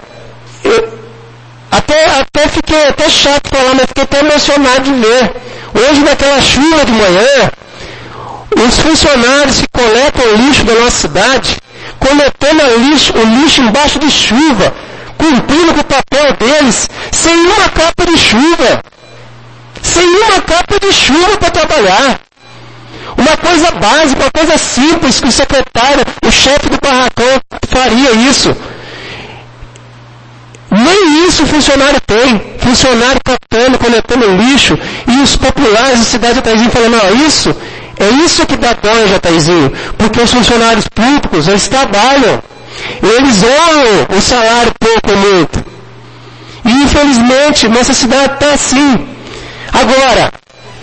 até fiquei até chato falar, mas fiquei até emocionado de ver. Hoje naquela chuva de manhã, os funcionários que coletam o lixo da nossa cidade, coletando o lixo embaixo de chuva, cumprindo com o papel deles, sem uma capa de chuva. Sem uma capa de chuva para trabalhar. Uma coisa básica, uma coisa simples que o secretário, o chefe do barracão faria isso. Nem isso o funcionário tem. Funcionário catando, coletando lixo, e os populares da cidade de Jataizinho falando, não, é isso que dá dó em Jataizinho, porque os funcionários públicos, eles trabalham. Eles honram o salário pouco ou muito. E infelizmente, nossa cidade está assim. Agora,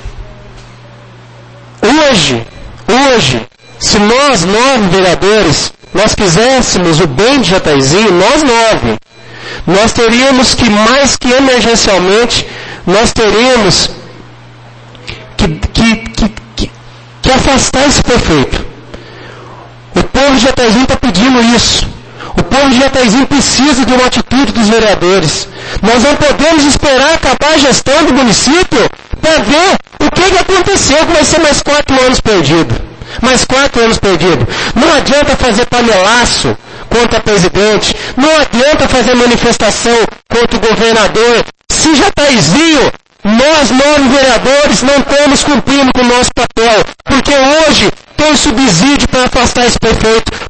hoje, se nós 9 vereadores, nós quiséssemos o bem de Jataizinho, nós 9, nós teríamos que, mais que emergencialmente, nós teríamos que afastar esse prefeito. O povo de Jataizinho está pedindo isso. O povo de Jataizinho precisa de uma atitude dos vereadores. Nós não podemos esperar acabar a gestão do município para ver o que aconteceu, que vai ser mais 4 anos perdido. Mais 4 anos perdido. Não adianta fazer panelaço contra o presidente. Não adianta fazer manifestação contra o governador. Se Jataizinho, nós 9 vereadores não estamos cumprindo com o nosso papel. Porque hoje tem subsídio para afastar esse prefeito.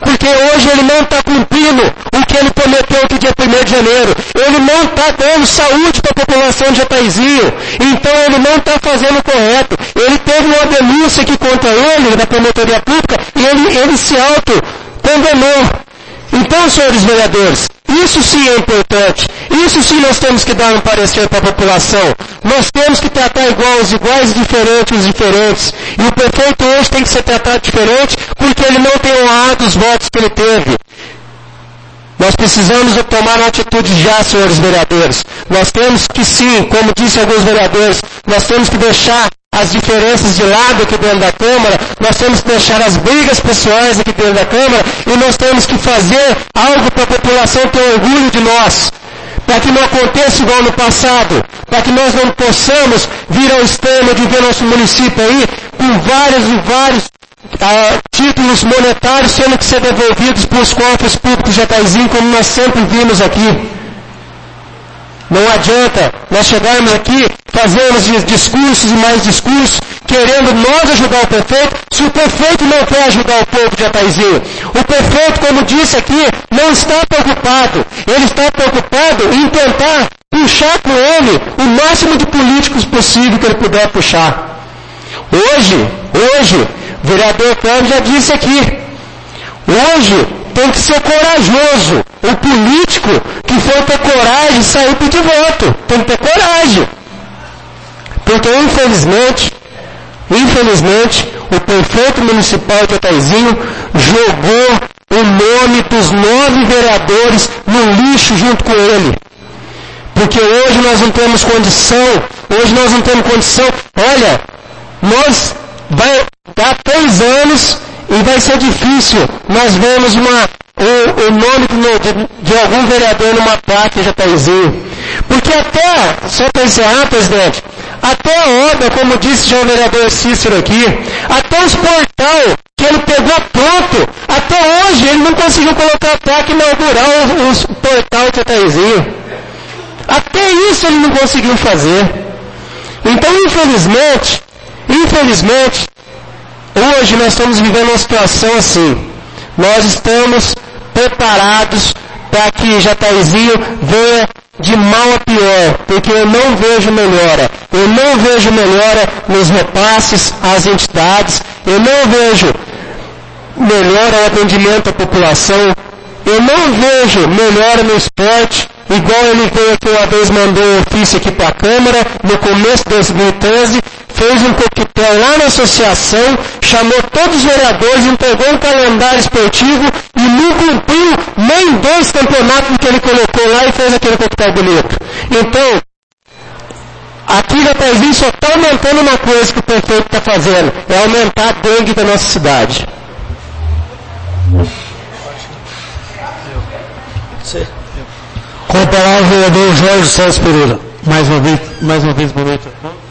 porque hoje ele não está cumprindo o que ele prometeu que dia 1º de janeiro. Ele não está dando saúde para a população de Jataizinho. Então ele não está fazendo o correto. Ele teve uma denúncia aqui contra ele, da promotoria pública, e ele se auto-condenou. Então, senhores vereadores, isso sim é importante. Isso sim nós temos que dar um parecer para a população. Nós temos que tratar igual os iguais e diferentes os diferentes. E o prefeito hoje tem que ser tratado diferente porque ele não tem honrado os votos que ele teve. Nós precisamos tomar uma atitude já, senhores vereadores. Nós temos que sim, como disse alguns vereadores, nós temos que deixar as diferenças de lado aqui dentro da Câmara, nós temos que deixar as brigas pessoais aqui dentro da Câmara e nós temos que fazer algo para a população ter orgulho de nós, para que não aconteça igual no passado, para que nós não possamos vir ao extremo de ver nosso município aí com vários e vários títulos monetários tendo que ser devolvidos para os cofres públicos de Jataizinho, como nós sempre vimos aqui. Não adianta nós chegarmos aqui, fazermos discursos e mais discursos, querendo nós ajudar o prefeito, se o prefeito não quer ajudar o povo de Jataizinho. O prefeito, como disse aqui, não está preocupado. Ele está preocupado em tentar puxar com ele o máximo de políticos possível que ele puder puxar. Hoje, o vereador Cláudio já disse aqui, hoje tem que ser corajoso. O político que for ter coragem de sair pedir voto. Tem que ter coragem. Porque infelizmente, o prefeito municipal de Jataizinho jogou o nome dos 9 vereadores no lixo junto com ele. Porque hoje nós não temos condição. Olha, nós vai dar 3 anos e vai ser difícil nós vemos o nome de algum vereador numa placa em Jataizinho. Porque até, só para encerrar, presidente, até a obra, como disse já o vereador Cícero aqui, até os portais que ele pegou pronto, até hoje ele não conseguiu colocar a placa e inaugurar o portal de Jataizinho. Até isso ele não conseguiu fazer. Então, infelizmente, hoje nós estamos vivendo uma situação assim. Nós estamos preparados para que Jataizinho venha de mal a pior, porque eu não vejo melhora. Eu não vejo melhora nos repasses às entidades, eu não vejo melhora ao atendimento à população, eu não vejo melhora no esporte, igual ele veio aqui uma vez, mandou um ofício aqui para a Câmara, no começo de 2013, fez um coquetel lá na associação, chamou todos os vereadores, entregou um calendário esportivo e não cumpriu nem 2 campeonatos que ele colocou lá e fez aquele coquetel bonito. Então, aqui Jataizinho só está aumentando uma coisa que o prefeito está fazendo, é aumentar a dengue da nossa cidade. Com a palavra o vereador Jorge César Pereira. Mais uma vez, boa noite a todos.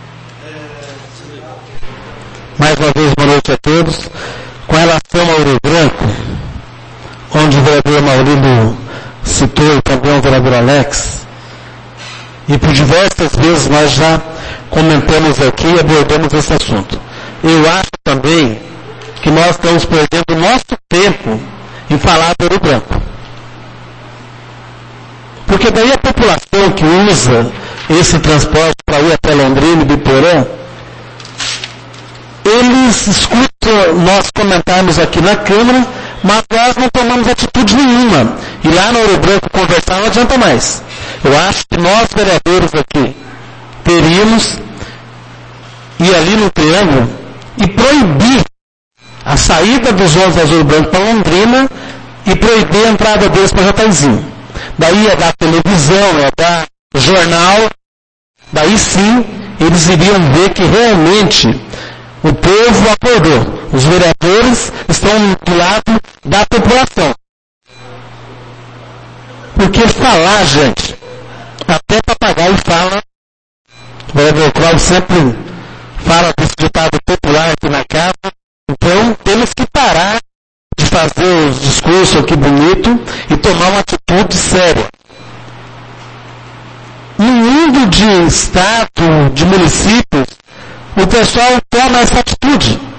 Mais uma vez, boa noite a todos. Com relação ao Ouro Branco, onde o vereador Maurino citou e também o vereador Alex, e por diversas vezes nós já comentamos aqui e abordamos esse assunto. Eu acho também que nós estamos perdendo o nosso tempo em falar do Ouro Branco. Porque daí a população que usa esse transporte para ir até Londrina e Biporã, eles escutam nós comentarmos aqui na Câmara, mas nós não tomamos atitude nenhuma. E lá no Ouro Branco conversar não adianta mais. Eu acho que nós, vereadores aqui, teríamos ir ali no Triângulo e proibir a saída dos ônibus da Ouro Branco para Londrina e proibir a entrada deles para Jataizinho. Daí é da televisão, é da jornal, daí sim eles iriam ver que realmente o povo acordou. Os vereadores estão do lado da população. Porque falar, gente, até papagaio fala, o vereador Cláudio sempre fala desse ditado popular aqui na casa, então temos que parar de fazer os discursos aqui bonito e tomar uma atitude séria. No mundo de estado, de municípios, o pessoal toma essa atitude.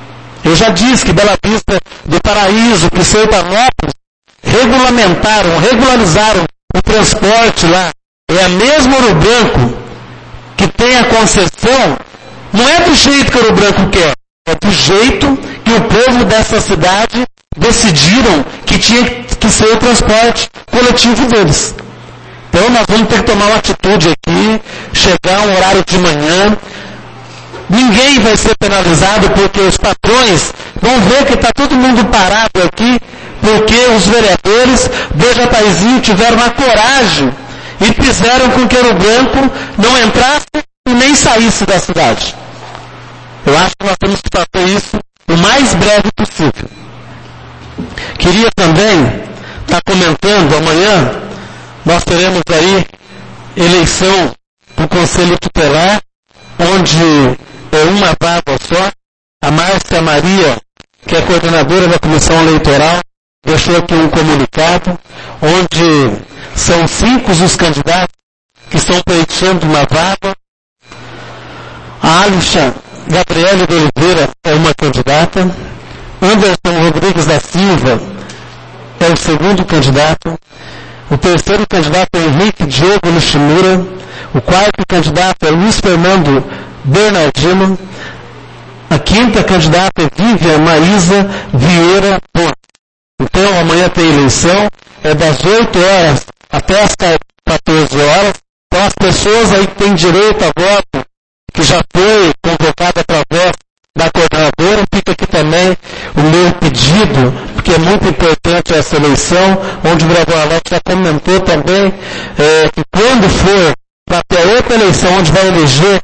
Eu já disse que Bela Vista do Paraíso, que Sertanópolis, regularizaram o transporte lá. É a mesma Ouro Branco que tem a concessão, não é do jeito que Ouro Branco quer, é do jeito que o povo dessa cidade decidiram que tinha que ser o transporte coletivo deles. Então nós vamos ter que tomar uma atitude aqui, chegar um horário de manhã. Ninguém vai ser penalizado porque os patrões vão ver que está todo mundo parado aqui, porque os vereadores do Jataizinho tiveram a coragem e fizeram com que Ouro Branco não entrasse e nem saísse da cidade. Eu acho que nós temos que fazer isso o mais breve possível. Queria também estar comentando, amanhã nós teremos aí eleição do Conselho Tutelar, onde é uma vaga só. A Márcia Maria, que é coordenadora da Comissão Eleitoral, deixou aqui um comunicado, onde são 5 os candidatos que estão pleiteando uma vaga. A Alixa Gabriele de Oliveira é uma candidata. Anderson Rodrigues da Silva é o segundo candidato. O terceiro candidato é Henrique Diogo Nishimura. O quarto candidato é Luiz Fernando Bernardino. A quinta candidata é Vivian Maísa Vieira Ponte. Então amanhã tem eleição, é das 8 horas até as 14 horas. Então as pessoas aí que têm direito a voto, que já foi convocada através da coordenadora, fica aqui também o meu pedido, porque é muito importante essa eleição, onde o vereador Alex já comentou também que quando for para ter outra eleição, onde vai eleger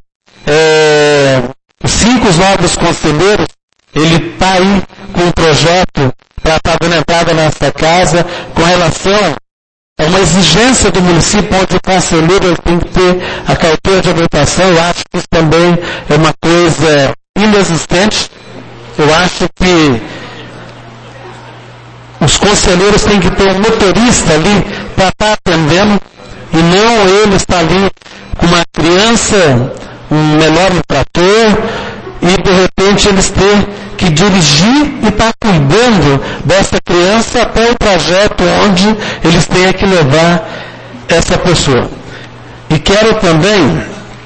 os 5 novos conselheiros, ele está aí com um projeto para estar dando entrada nessa casa, com relação a uma exigência do município, onde o conselheiro tem que ter a carteira de habilitação. Eu acho que isso também é uma coisa inexistente. Eu acho que os conselheiros têm que ter um motorista ali para estar atendendo, e não ele estar ali com uma criança, um menor no trator, e de repente eles ter que dirigir e estar cuidando dessa criança até o trajeto onde eles têm que levar essa pessoa. E quero também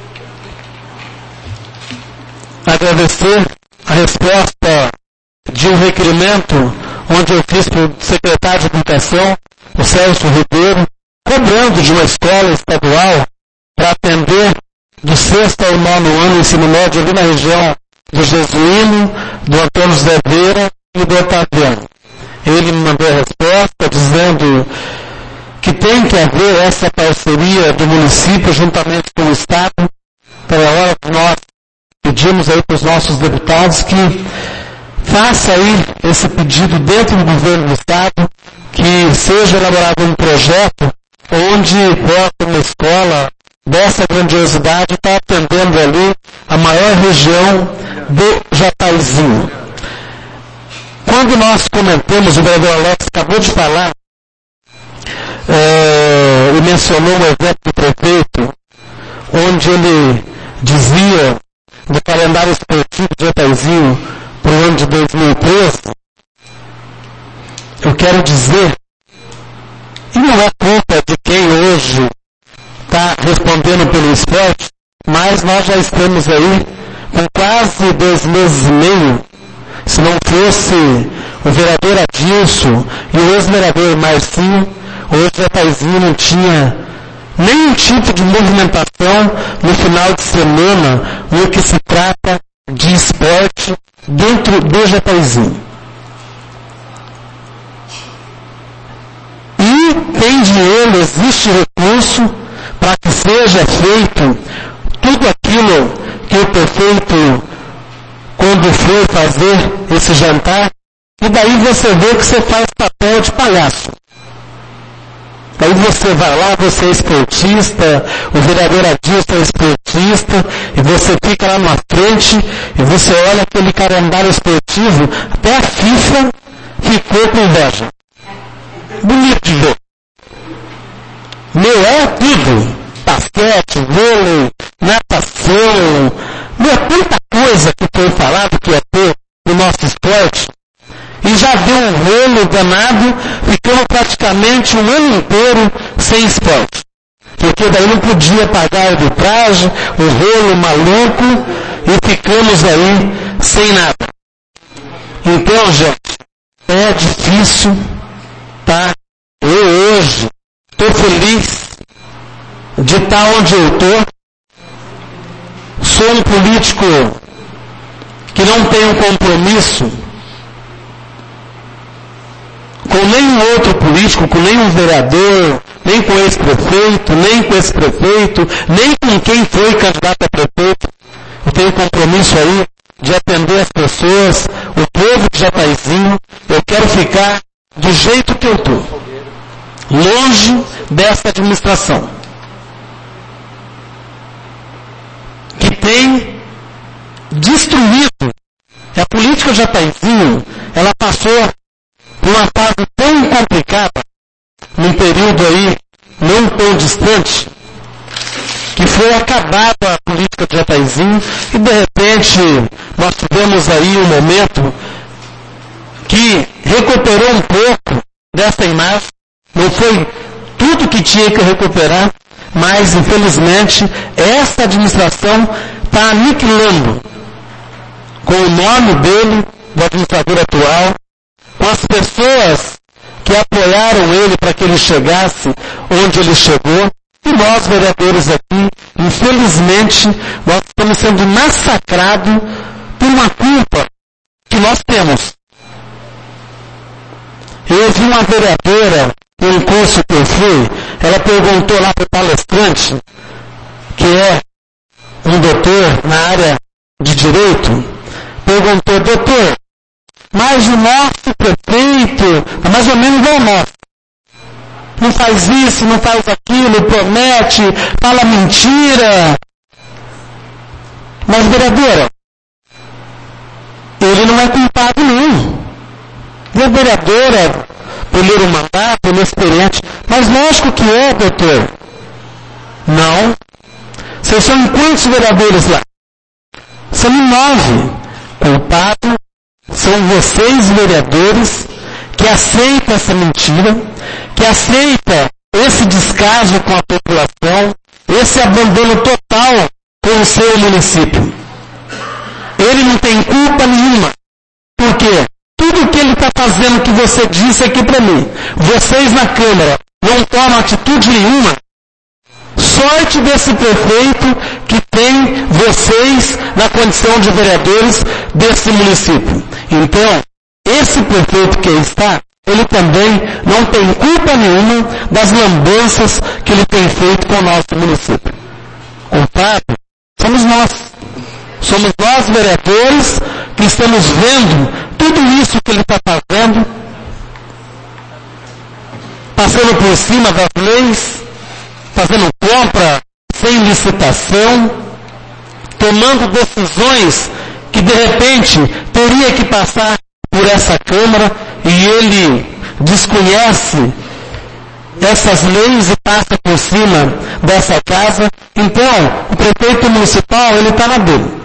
agradecer a resposta de um requerimento onde eu fiz para o secretário de Educação, o Celso Ribeiro, cobrando de uma escola estadual para atender do 6º ao 9º ano ensino médio ali na região do Jesuíno, do Antônio José Vieira e do Otaviano. Ele me mandou a resposta dizendo que tem que haver essa parceria do município juntamente com o Estado. Então é hora que nós pedimos aí para os nossos deputados que faça aí esse pedido dentro do governo do Estado, que seja elaborado um projeto onde possa uma escola dessa grandiosidade está atendendo ali a maior região do Jataizinho. Quando nós comentamos, o vereador Alex acabou de falar, e mencionou um evento do prefeito, onde ele dizia do calendário esportivo de Jataizinho para o ano de 2013, eu quero dizer, e não é culpa de quem hoje está respondendo pelo esporte, mas nós já estamos aí com quase 2 meses e meio. Se não fosse o vereador Adilson e o ex-vereador Marcinho, hoje o Jataizinho não tinha nenhum tipo de movimentação no final de semana no que se trata de esporte dentro do Jataizinho. E tem dinheiro, existe recurso para que seja feito tudo aquilo que o prefeito, quando for fazer esse jantar, e daí você vê que você faz papel de palhaço. Daí você vai lá, você é esportista, o vereador Adilson é esportista, e você fica lá na frente, e você olha aquele calendário esportivo, até a FIFA ficou com inveja. Bonito de ver. Meu, é tudo. Basquete, vôlei, natação, tanta coisa que foi falado que ia ter no nosso esporte. lá, deu um rolo danado, ficamos praticamente um ano inteiro sem esporte. Porque daí não podia pagar a arbitragem, o rolo maluco, e ficamos aí sem nada. Então, gente, é difícil, tá? Eu hoje estou feliz de estar onde eu estou. Sou um político que não tem um compromisso com nenhum outro político, com nenhum vereador, nem com esse prefeito, nem com esse prefeito, nem com quem foi candidato a prefeito. Eu tenho compromisso aí de atender as pessoas, o povo de Jataizinho. Eu quero ficar do jeito que eu estou, longe dessa administração, que tem destruído. A política de Jataizinho, ela passou por uma fase tão complicada, num período aí não tão distante, que foi acabada a política de Jataizinho, e de repente nós tivemos aí um momento que recuperou um pouco dessa imagem. Não foi tudo que tinha que recuperar, mas infelizmente essa administração está aniquilando, com o nome dele, do administrador atual, com as pessoas que apoiaram ele para que ele chegasse onde ele chegou. E nós, vereadores aqui, infelizmente, nós estamos sendo massacrados por uma culpa que nós temos. Eu vi uma vereadora, num curso que eu fui, ela perguntou lá para o palestrante, que é um doutor na área de direito, perguntou: doutor, mas o nosso prefeito, mais ou menos igual o nosso, não faz isso, não faz aquilo, promete, fala mentira. Mas, vereadora, ele não é culpado nenhum. E a vereadora, pelo mandato, pelo experiente, mas lógico que é, doutor. Não. Vocês são quantos vereadores lá? São 9. Culpado são vocês, vereadores, que aceitam essa mentira, que aceitam esse descaso com a população, esse abandono total com o seu município. Ele não tem culpa nenhuma. Por quê? Tudo que ele está fazendo que você disse aqui para mim, vocês na Câmara não tomam atitude nenhuma. Sorte desse prefeito que tem vocês na condição de vereadores desse município. Então, esse prefeito que aí está, ele também não tem culpa nenhuma das lambanças que ele tem feito com o nosso município. Culpado somos nós. Somos nós, vereadores, que estamos vendo tudo isso que ele está fazendo, passando por cima das leis, fazendo compra sem licitação, tomando decisões que de repente teria que passar por essa Câmara, e ele desconhece essas leis e passa por cima dessa casa. Então, o prefeito municipal, ele está na dele.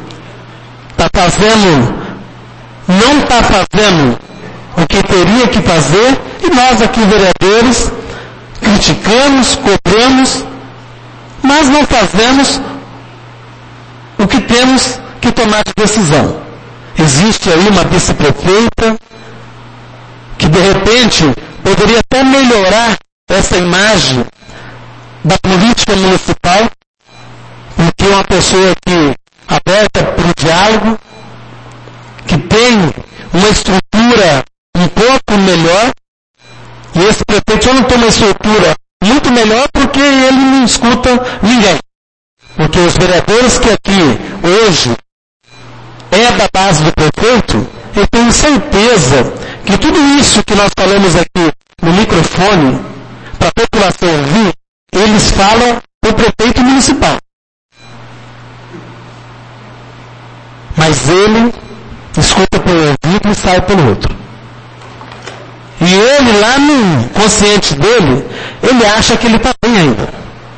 Não está fazendo o que teria que fazer, e nós aqui, vereadores, criticamos, cobramos, mas não fazemos o que temos que tomar de decisão. Existe aí uma vice-prefeita que de repente poderia até melhorar essa imagem da política municipal, porque é uma pessoa que aberta para o diálogo, que tem uma estrutura um pouco melhor, e esse prefeito já não tem uma estrutura muito melhor porque ele não escuta ninguém. Porque os vereadores que aqui hoje é da base do prefeito, eu tenho certeza que tudo isso que nós falamos aqui no microfone, para a população ouvir, eles falam para o prefeito municipal. Mas ele escuta pelo ouvido e sai pelo outro. E ele lá no consciente dele, ele acha que ele está bem ainda.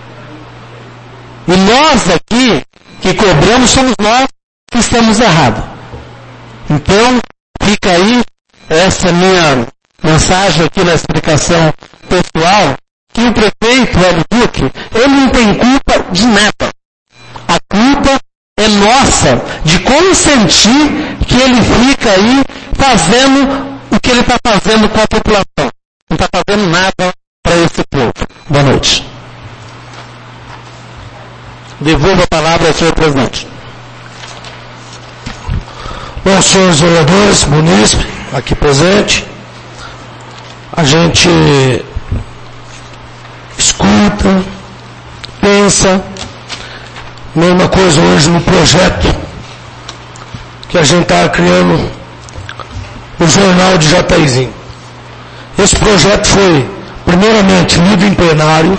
E nós aqui, que cobramos, somos nós que estamos errados. Então, fica aí essa minha mensagem aqui na explicação pessoal, que o prefeito Hélio Duque, ele não tem culpa de nada. A culpa é nossa, de consentir que ele fica aí fazendo o que ele está fazendo com a população. Não está fazendo nada para esse povo. Boa noite. Devolvo a palavra ao senhor presidente. Bom, senhores vereadores, munícipe, aqui presente, a gente escuta, pensa, mesma coisa hoje no projeto que a gente está criando, o Jornal de Jataizinho. Esse projeto foi, primeiramente, lido em plenário.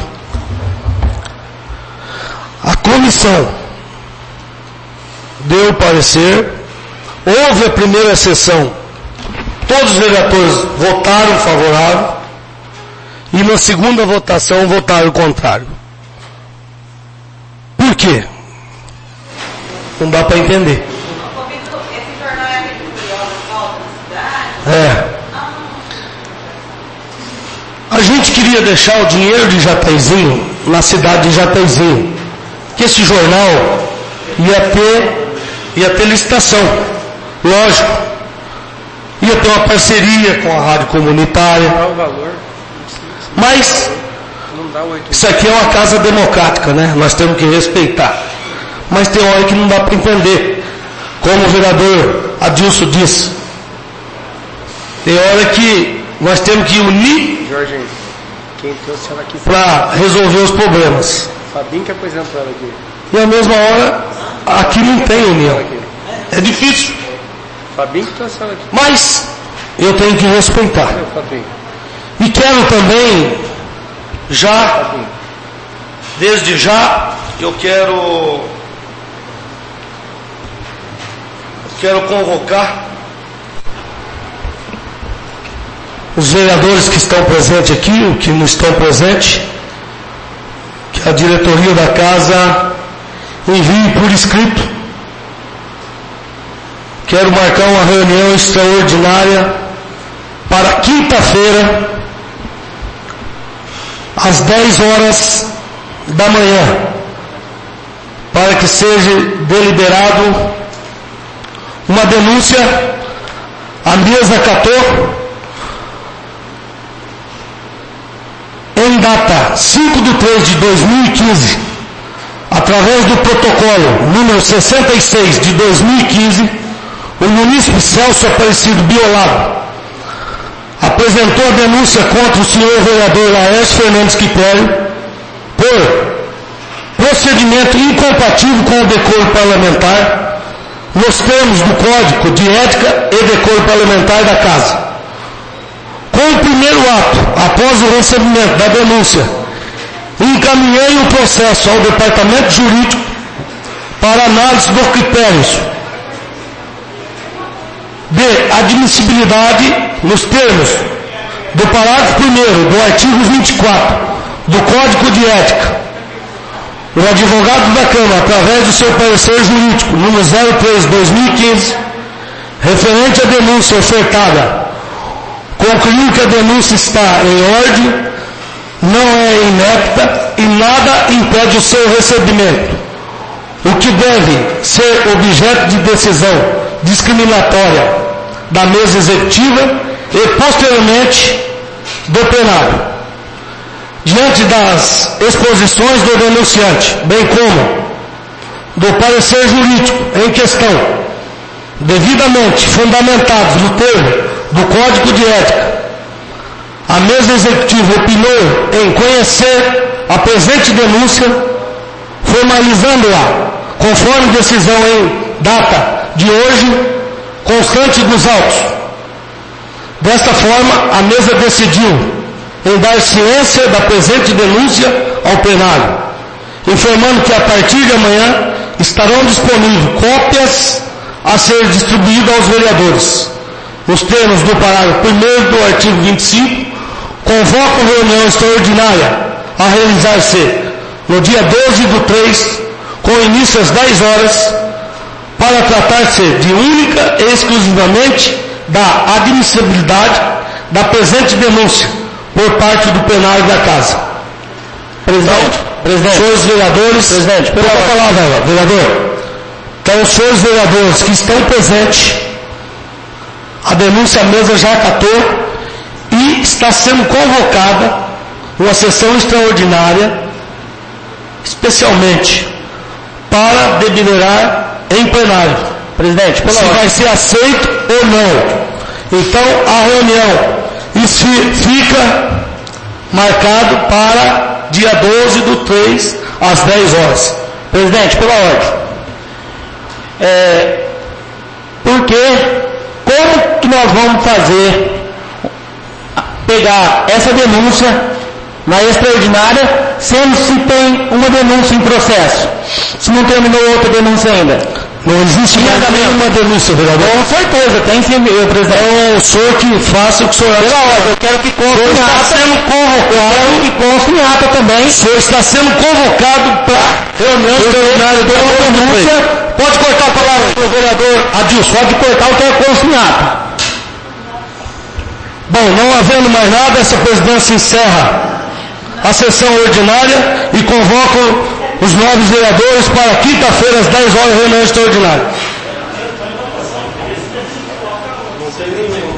A comissão deu o parecer, houve a primeira sessão, todos os vereadores votaram favorável, e na segunda votação votaram contrário. Por quê? Não dá para entender. Esse jornal é aquele que volta na cidade? É. A gente queria deixar o dinheiro de Jataizinho na cidade de Jataizinho, que esse jornal ia ter licitação, lógico, ia ter uma parceria com a rádio comunitária, mas isso aqui é uma casa democrática, né? Nós temos que respeitar, mas tem hora que não dá para entender, como o vereador Adilson disse, tem hora que nós temos que unir para resolver os problemas. Fabinho que apresentou ela aqui. E à mesma hora, aqui não tem união. É difícil. Fabinho que trouxe ela aqui. Mas eu tenho que respeitar. Fabinho. E quero também, desde já, eu quero convocar os vereadores que estão presentes aqui, os que não estão presentes, que a diretoria da casa envie por escrito. Quero marcar uma reunião extraordinária para quinta-feira, às 10 horas da manhã, para que seja deliberado uma denúncia. A mesa acatou em data 5/3/2015, através do protocolo número 66 de 2015, o munícipe Celso Aparecido Biolado apresentou a denúncia contra o senhor vereador Laércio Fernandes Quipério por procedimento incompatível com o decoro parlamentar, nos termos do Código de Ética e Decoro Parlamentar da Casa. Com o primeiro ato, após o recebimento da denúncia, encaminhei o processo ao Departamento Jurídico para análise dos critérios de admissibilidade nos termos do parágrafo 1º do artigo 24 do Código de Ética. O advogado da Câmara, através do seu parecer jurídico número 03/2015, referente à denúncia ofertada, concluiu que a denúncia está em ordem, não é inepta e nada impede o seu recebimento, o que deve ser objeto de decisão discriminatória da mesa executiva e posteriormente do plenário. Diante das exposições do denunciante, bem como do parecer jurídico em questão, devidamente fundamentados no termo do Código de Ética, a mesa executiva opinou em conhecer a presente denúncia, formalizando-a conforme decisão em data de hoje, constante dos autos. Desta forma, a mesa decidiu em dar ciência da presente denúncia ao plenário, informando que a partir de amanhã estarão disponíveis cópias a ser distribuídas aos vereadores. Nos termos do parágrafo 1º do artigo 25, convoco reunião extraordinária a realizar-se no dia 12/3, com início às 10 horas, para tratar-se de única e exclusivamente da admissibilidade da presente denúncia por parte do plenário da Casa. Presidente, senhores vereadores, pela palavra, vereador. Então, os senhores vereadores que estão presentes, a denúncia à mesa já acatou e está sendo convocada uma sessão extraordinária, especialmente para deliberar em plenário. Presidente, se vai ser aceito ou não. Então, a reunião isso fica marcado para dia 12/3, às 10 horas. Presidente, pela ordem. Como que nós vamos pegar essa denúncia na extraordinária, sendo se tem uma denúncia em processo? Se não terminou outra denúncia ainda. Não existe mais nenhuma denúncia, vereador. Com certeza, tem sim, presidente. É o senhor que faça o que o senhor acha. Pela ordem, eu quero que conste em ata. Está sendo convocado. Que conste em ata também. O senhor está sendo convocado para reunião extraordinária da denúncia. Pode cortar a palavra, senhor vereador Adilson. Pode cortar o que é conste em ata. Bom, não havendo mais nada, essa presidência encerra a sessão ordinária e convoca os novos vereadores para quinta-feira, às 10 horas, reunião extraordinária.